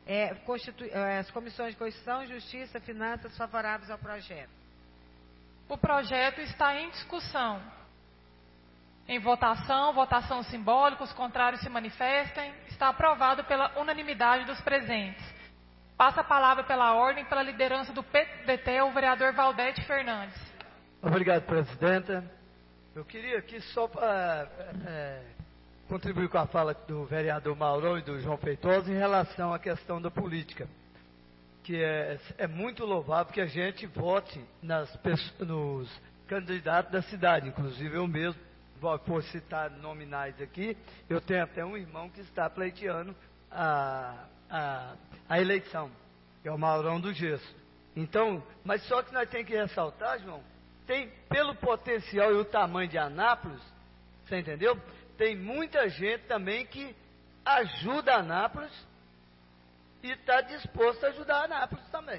As comissões de Constituição, Justiça, Finanças favoráveis ao projeto. O projeto está em discussão. Em votação simbólica, os contrários se manifestem. Está aprovado pela unanimidade dos presentes. Passa a palavra pela ordem, pela liderança do PDT, o vereador Valdete Fernandes. Obrigado, presidenta. Eu queria aqui só para contribuir com a fala do vereador Maurão e do João Feitosa em relação à questão da política, que é muito louvável que a gente vote nos candidatos da cidade, inclusive eu mesmo, por citar nominais aqui, eu tenho até um irmão que está pleiteando a eleição, que é o Maurão do Gesso. Então, mas só que nós temos que ressaltar, João, tem, pelo potencial e o tamanho de Anápolis, você entendeu? Tem muita gente também que ajuda Anápolis e está disposto a ajudar Anápolis também.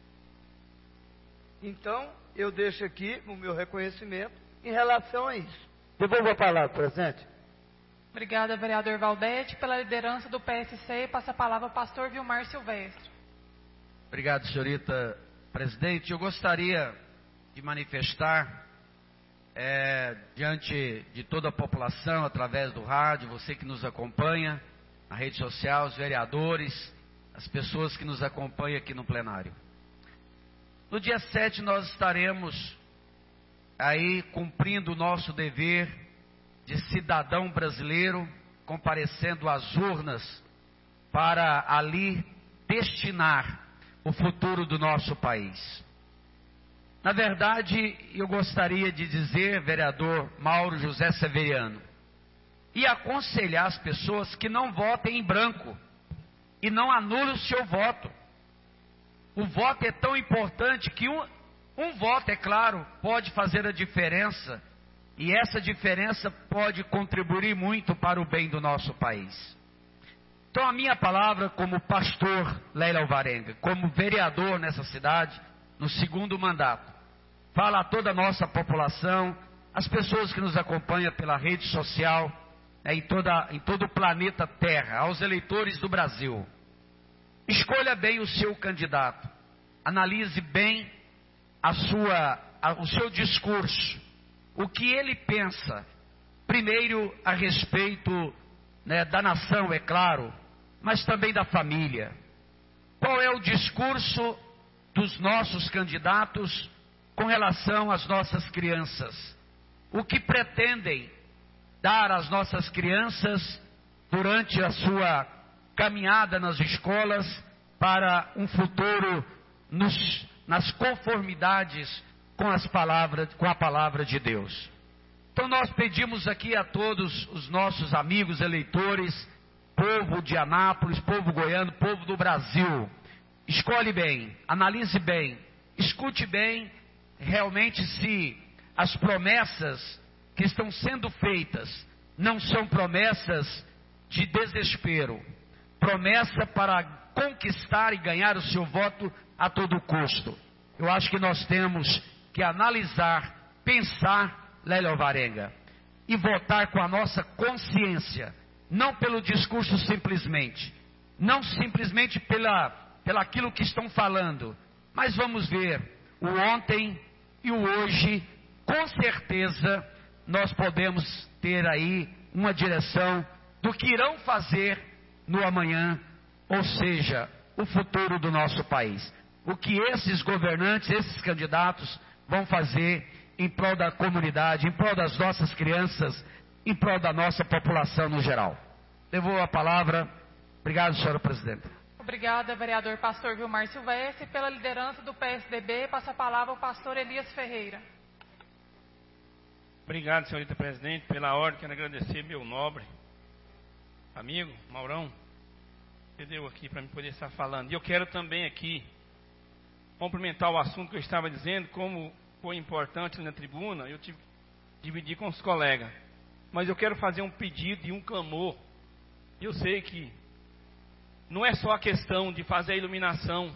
Então, eu deixo aqui o meu reconhecimento em relação a isso. Devolvo a palavra, presidente. Obrigada, vereador Valdete. Pela liderança do PSC, passa a palavra ao pastor Vilmar Silvestre. Obrigado, senhorita presidente. Eu gostaria de manifestar, diante de toda a população, através do rádio, você que nos acompanha na rede social, os vereadores, as pessoas que nos acompanham aqui no plenário. No dia 7 nós estaremos aí cumprindo o nosso dever de cidadão brasileiro, comparecendo às urnas para ali destinar o futuro do nosso país. Na verdade, eu gostaria de dizer, vereador Mauro José Severiano, e aconselhar as pessoas que não votem em branco e não anulem o seu voto. O voto é tão importante que um voto, é claro, pode fazer a diferença, e essa diferença pode contribuir muito para o bem do nosso país. Então a minha palavra como pastor Leila Alvarenga, como vereador nessa cidade, no segundo mandato, fala a toda a nossa população, as pessoas que nos acompanham pela rede social, em todo o planeta Terra, aos eleitores do Brasil. Escolha bem o seu candidato, analise bem o seu discurso, o que ele pensa, primeiro a respeito da nação, é claro, mas também da família. Qual é o discurso dos nossos candidatos com relação às nossas crianças? O que pretendem dar às nossas crianças durante a sua caminhada nas escolas para um futuro nas conformidades com a palavra de Deus? Então nós pedimos aqui a todos os nossos amigos eleitores, povo de Anápolis, povo goiano, povo do Brasil, escolhe bem, analise bem, escute bem realmente se as promessas que estão sendo feitas não são promessas de desespero, promessa para conquistar e ganhar o seu voto a todo custo. Eu acho que nós temos que analisar, pensar, Lélia Alvarenga, e votar com a nossa consciência, não pelo discurso simplesmente, não simplesmente pelaquilo que estão falando, mas vamos ver o ontem e o hoje. Com certeza nós podemos ter aí uma direção do que irão fazer no amanhã, ou seja, o futuro do nosso país. O que esses governantes, esses candidatos vão fazer em prol da comunidade, em prol das nossas crianças, em prol da nossa população no geral. Devolvo a palavra. Obrigado, senhora presidenta. Obrigada, vereador pastor Vilmar Silvestre. Pela liderança do PSDB, passa a palavra ao pastor Elias Ferreira. Obrigado, senhorita presidente, pela ordem. Quero agradecer meu nobre amigo Maurão, que deu aqui para me poder estar falando. E eu quero também aqui complementar o assunto que eu estava dizendo, como foi importante na tribuna, eu tive que dividir com os colegas. Mas eu quero fazer um pedido e um clamor. Eu sei que não é só a questão de fazer a iluminação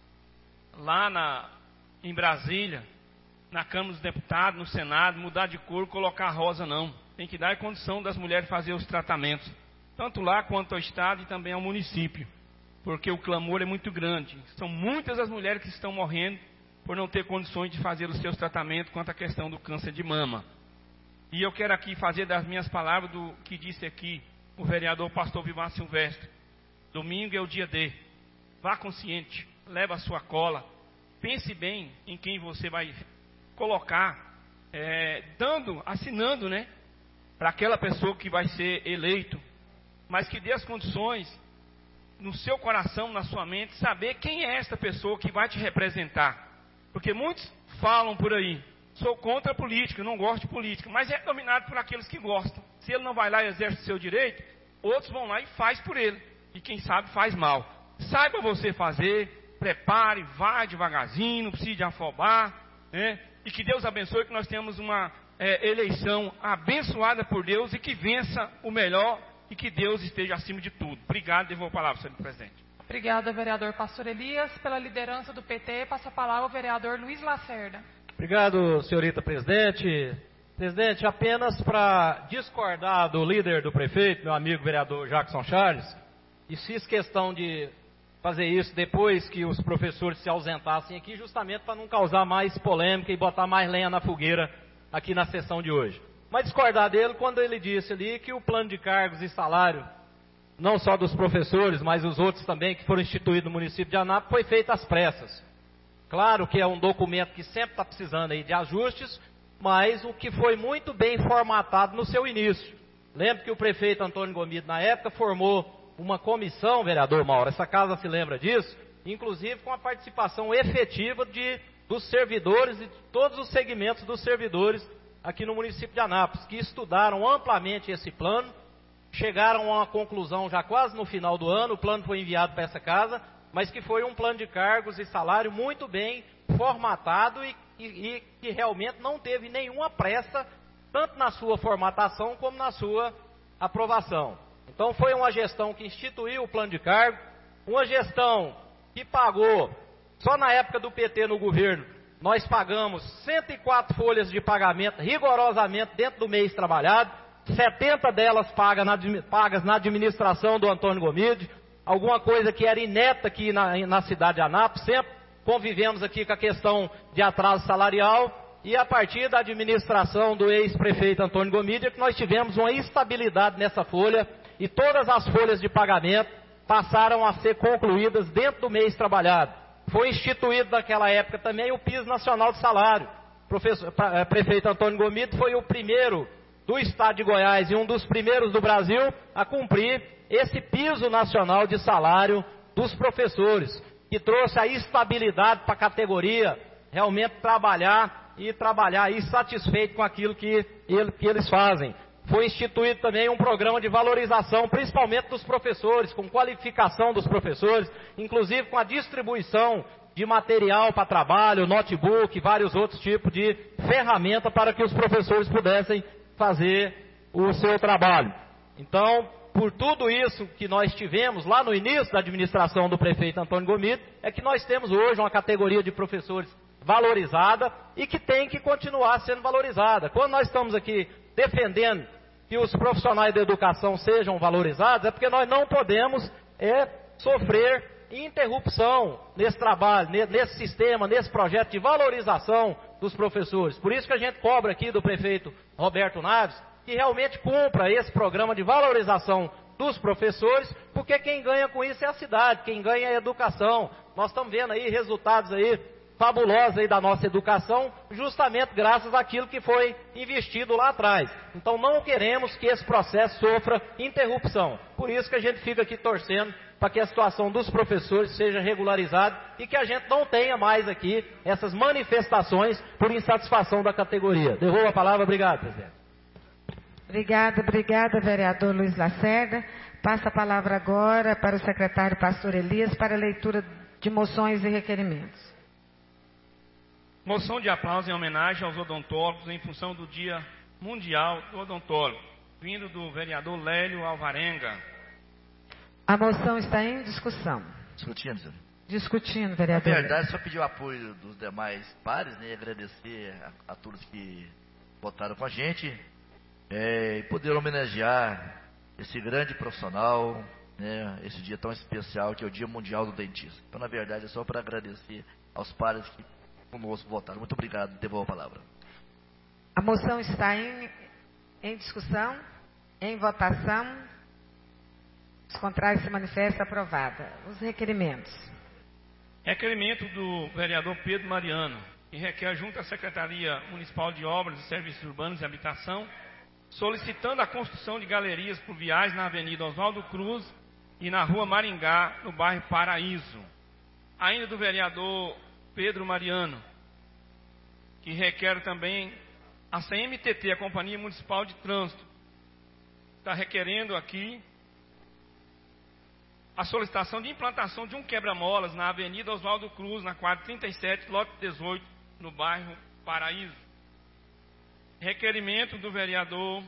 lá em Brasília, na Câmara dos Deputados, no Senado, mudar de cor, colocar rosa, não. Tem que dar a condição das mulheres fazer os tratamentos, tanto lá quanto ao Estado e também ao município, porque o clamor é muito grande. São muitas as mulheres que estão morrendo por não ter condições de fazer os seus tratamentos quanto à questão do câncer de mama. E eu quero aqui fazer das minhas palavras do que disse aqui o vereador pastor Vivaz Silvestre. Domingo é o dia D. Vá consciente, leva a sua cola, pense bem em quem você vai colocar, assinando, né, para aquela pessoa que vai ser eleito, mas que dê as condições no seu coração, na sua mente, saber quem é esta pessoa que vai te representar. Porque muitos falam por aí, sou contra a política, não gosto de política, mas é dominado por aqueles que gostam. Se ele não vai lá e exerce o seu direito, outros vão lá e faz por ele. E quem sabe faz mal. Saiba você fazer, prepare, vá devagarzinho, não precise de afobar, né? E que Deus abençoe, que nós tenhamos uma eleição abençoada por Deus e que vença o melhor e que Deus esteja acima de tudo. Obrigado, devolvo a palavra, senhor presidente. Obrigada, vereador Pastor Elias. Pela liderança do PT, passa a palavra ao vereador Luiz Lacerda. Obrigado, senhorita presidente. Presidente, apenas para discordar do líder do prefeito, meu amigo vereador Jackson Charles, e fiz questão de fazer isso depois que os professores se ausentassem aqui, justamente para não causar mais polêmica e botar mais lenha na fogueira aqui na sessão de hoje. Mas discordar dele quando ele disse ali que o plano de cargos e salário, não só dos professores, mas os outros também que foram instituídos no município de Anápolis, foi feito às pressas. Claro que é um documento que sempre está precisando aí de ajustes, mas o que foi muito bem formatado no seu início. Lembro que o prefeito Antônio Gomide, na época, formou uma comissão, vereador Mauro, essa casa se lembra disso, inclusive com a participação efetiva dos servidores e de todos os segmentos dos servidores aqui no município de Anápolis, que estudaram amplamente esse plano, chegaram a uma conclusão já quase no final do ano, o plano foi enviado para essa casa, mas que foi um plano de cargos e salário muito bem formatado e que realmente não teve nenhuma pressa, tanto na sua formatação como na sua aprovação. Então foi uma gestão que instituiu o plano de cargo, uma gestão que pagou, só na época do PT no governo, nós pagamos 104 folhas de pagamento rigorosamente dentro do mês trabalhado, 70 delas pagas na administração do Antônio Gomide, alguma coisa que era ineta aqui na cidade de Anápolis, sempre convivemos aqui com a questão de atraso salarial, e a partir da administração do ex-prefeito Antônio Gomide, é que nós tivemos uma estabilidade nessa folha, e todas as folhas de pagamento passaram a ser concluídas dentro do mês trabalhado. Foi instituído naquela época também o piso nacional de salário. O prefeito Antônio Gomide foi o primeiro do estado de Goiás e um dos primeiros do Brasil a cumprir esse piso nacional de salário dos professores, que trouxe a estabilidade para a categoria realmente trabalhar e satisfeito com aquilo que eles fazem. Foi instituído também um programa de valorização, principalmente dos professores, com qualificação dos professores, inclusive com a distribuição de material para trabalho, notebook, vários outros tipos de ferramenta para que os professores pudessem fazer o seu trabalho. Então, por tudo isso que nós tivemos lá no início da administração do prefeito Antônio Gomide, é que nós temos hoje uma categoria de professores valorizada e que tem que continuar sendo valorizada. Quando nós estamos aqui defendendo que os profissionais da educação sejam valorizados, é porque nós não podemos sofrer interrupção nesse trabalho, nesse sistema, nesse projeto de valorização dos professores. Por isso que a gente cobra aqui do prefeito Roberto Naves que realmente cumpra esse programa de valorização dos professores, porque quem ganha com isso é a cidade, quem ganha é a educação. Nós estamos vendo aí resultados aí fabulosos aí da nossa educação, justamente graças àquilo que foi investido lá atrás. Então não queremos que esse processo sofra interrupção. Por isso que a gente fica aqui torcendo para que a situação dos professores seja regularizada e que a gente não tenha mais aqui essas manifestações por insatisfação da categoria. Devolvo a palavra. Obrigado, presidente. Obrigada, vereador Luiz Lacerda. Passa a palavra agora para o secretário Pastor Elias para a leitura de moções e requerimentos. Moção de aplauso em homenagem aos odontólogos em função do Dia Mundial do Odontólogo, vindo do vereador Lélio Alvarenga. A moção está em discussão. Discutindo, senhor. Discutindo, vereador. Na verdade, só pedir o apoio dos demais pares, né, e agradecer a todos que votaram com a gente, e poder homenagear esse grande profissional, né, esse dia tão especial que é o Dia Mundial do Dentista. Então, na verdade, é só para agradecer aos pares que conosco votaram. Muito obrigado. Devolvo a palavra. A moção está em discussão, em votação. Os contrários se manifestam. Aprovada. Os requerimentos. Requerimento do vereador Pedro Mariano, que requer junto à Secretaria Municipal de Obras e Serviços Urbanos e Habitação, solicitando a construção de galerias pluviais na Avenida Oswaldo Cruz e na Rua Maringá, no bairro Paraíso. Ainda do vereador Pedro Mariano, que requer também a CMTT, a Companhia Municipal de Trânsito, está requerendo aqui a solicitação de implantação de um quebra-molas na Avenida Oswaldo Cruz, na quadra 37, lote 18, no bairro Paraíso. Requerimento do vereador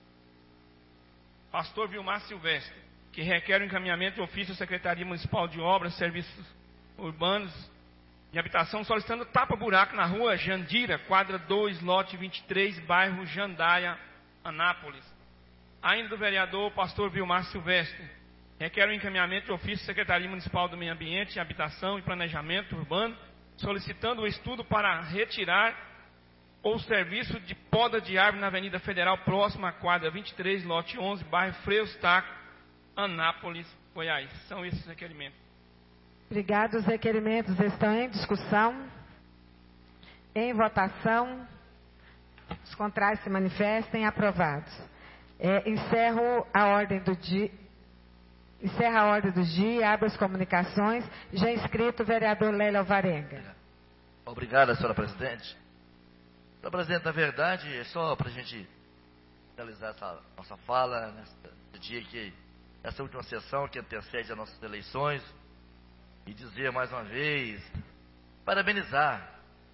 Pastor Vilmar Silvestre, que requer o encaminhamento de ofício à Secretaria Municipal de Obras, Serviços Urbanos e Habitação, solicitando tapa-buraco na rua Jandira, quadra 2, lote 23, bairro Jandaia, Anápolis. Ainda do vereador Pastor Vilmar Silvestre, requer o encaminhamento de ofício à Secretaria Municipal do Meio Ambiente, Habitação e Planejamento Urbano, solicitando o estudo para retirar ou serviço de poda de árvore na Avenida Federal, próxima à quadra 23, lote 11, bairro Frei Eustáquio, Anápolis, Goiás. São esses requerimentos. Obrigado. Os requerimentos estão em discussão, em votação. Os contrários se manifestem. Aprovados. Encerro a ordem do dia. Encerra a ordem do dia, abre as comunicações. Já inscrito o vereador Lélio Alvarenga. Obrigado, senhora presidente. Senhora presidente, na verdade, é só para a gente finalizar essa nossa fala, nesse dia que, essa última sessão que antecede as nossas eleições, e dizer mais uma vez, parabenizar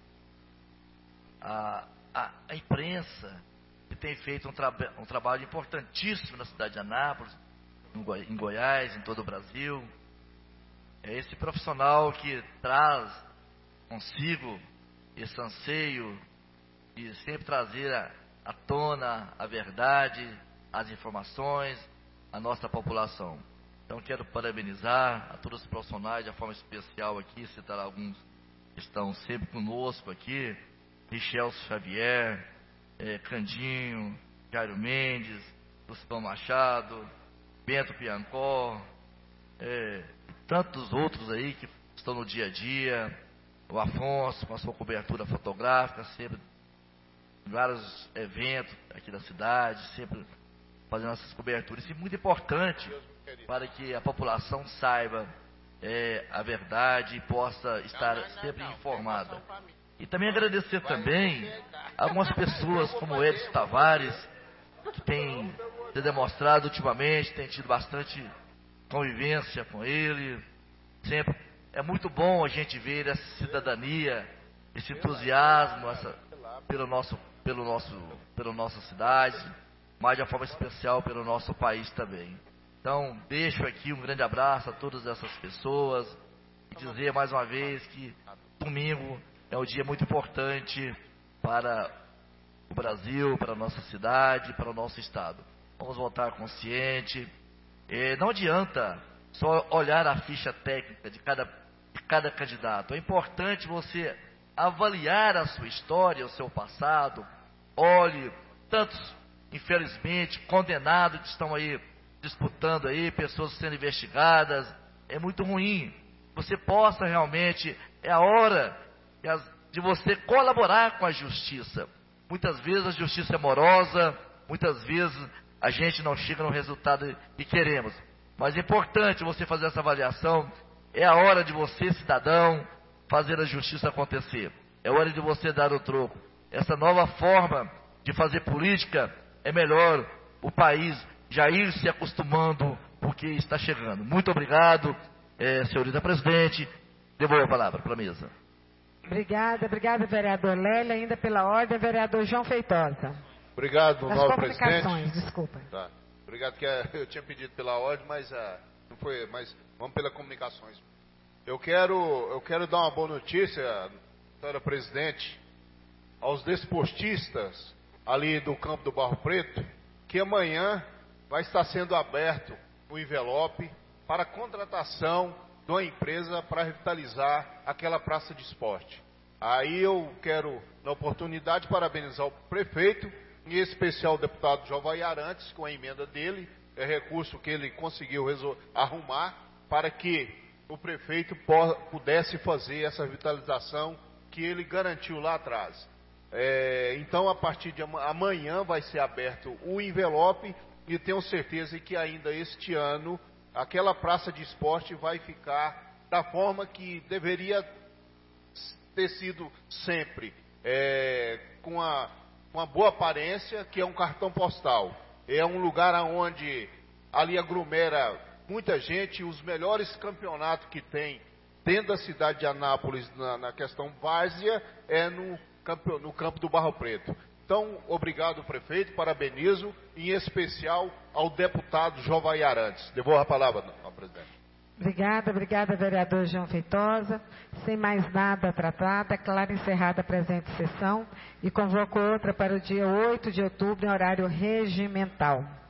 a imprensa, que tem feito um trabalho importantíssimo na cidade de Anápolis, em Goiás, em todo o Brasil. É esse profissional que traz consigo esse anseio de sempre trazer à tona a verdade, as informações, à nossa população. Então quero parabenizar a todos os profissionais, de forma especial aqui, citar alguns que estão sempre conosco aqui: Michel Xavier, Candinho, Jairo Mendes, Lucibão Machado, Bento Piancó, tantos outros aí que estão no dia a dia, o Afonso com a sua cobertura fotográfica, sempre em vários eventos aqui da cidade, sempre fazendo essas coberturas. Isso é muito importante para que a população saiba a verdade e possa estar sempre informada. E também agradecer também a algumas pessoas como o Edson Tavares, que tem demonstrado ultimamente, tem tido bastante convivência com ele. Sempre é muito bom a gente ver essa cidadania, esse entusiasmo pela nossa cidade, mas de uma forma especial pelo nosso país também. Então, deixo aqui um grande abraço a todas essas pessoas e dizer mais uma vez que domingo é um dia muito importante para o Brasil, para a nossa cidade, para o nosso estado. Vamos votar consciente. Não adianta só olhar a ficha técnica de cada candidato. É importante você avaliar a sua história, o seu passado. Olhe, tantos, infelizmente, condenados que estão aí disputando aí, pessoas sendo investigadas. É muito ruim. Você possa realmente, é a hora de você colaborar com a justiça. Muitas vezes a justiça é morosa, muitas vezes a gente não chega no resultado que queremos. Mas é importante você fazer essa avaliação. É a hora de você, cidadão, fazer a justiça acontecer. É hora de você dar o troco. Essa nova forma de fazer política é melhor o país já ir se acostumando, porque está chegando. Muito obrigado, senhorita presidente. Devolvo a palavra para a mesa. Obrigada, vereador Lélio. Ainda pela ordem, vereador João Feitosa. Obrigado, novo presidente. Desculpa. Tá. Obrigado, que eu tinha pedido pela ordem, mas não foi, mas vamos pelas comunicações. Eu quero dar uma boa notícia, senhora presidente, aos desportistas ali do campo do Barro Preto, que amanhã vai estar sendo aberto o envelope para a contratação de uma empresa para revitalizar aquela praça de esporte. Aí eu quero, na oportunidade, parabenizar o prefeito, em especial o deputado Jovai Arantes, com a emenda dele, é recurso que ele conseguiu arrumar para que o prefeito pudesse fazer essa revitalização que ele garantiu lá atrás. Então, a partir de amanhã vai ser aberto o envelope e tenho certeza que ainda este ano aquela praça de esporte vai ficar da forma que deveria ter sido sempre, com uma boa aparência, que é um cartão postal. É um lugar onde ali aglomera muita gente, os melhores campeonatos que tem dentro da cidade de Anápolis, na questão várzea, é no campo do Barro Preto. Então, obrigado, prefeito, parabenizo, em especial ao deputado Jovai Arantes. Devolvo a palavra ao presidente. Obrigada, vereador João Feitosa. Sem mais nada tratado, declaro encerrada a presente sessão e convoco outra para o dia 8 de outubro, em horário regimental.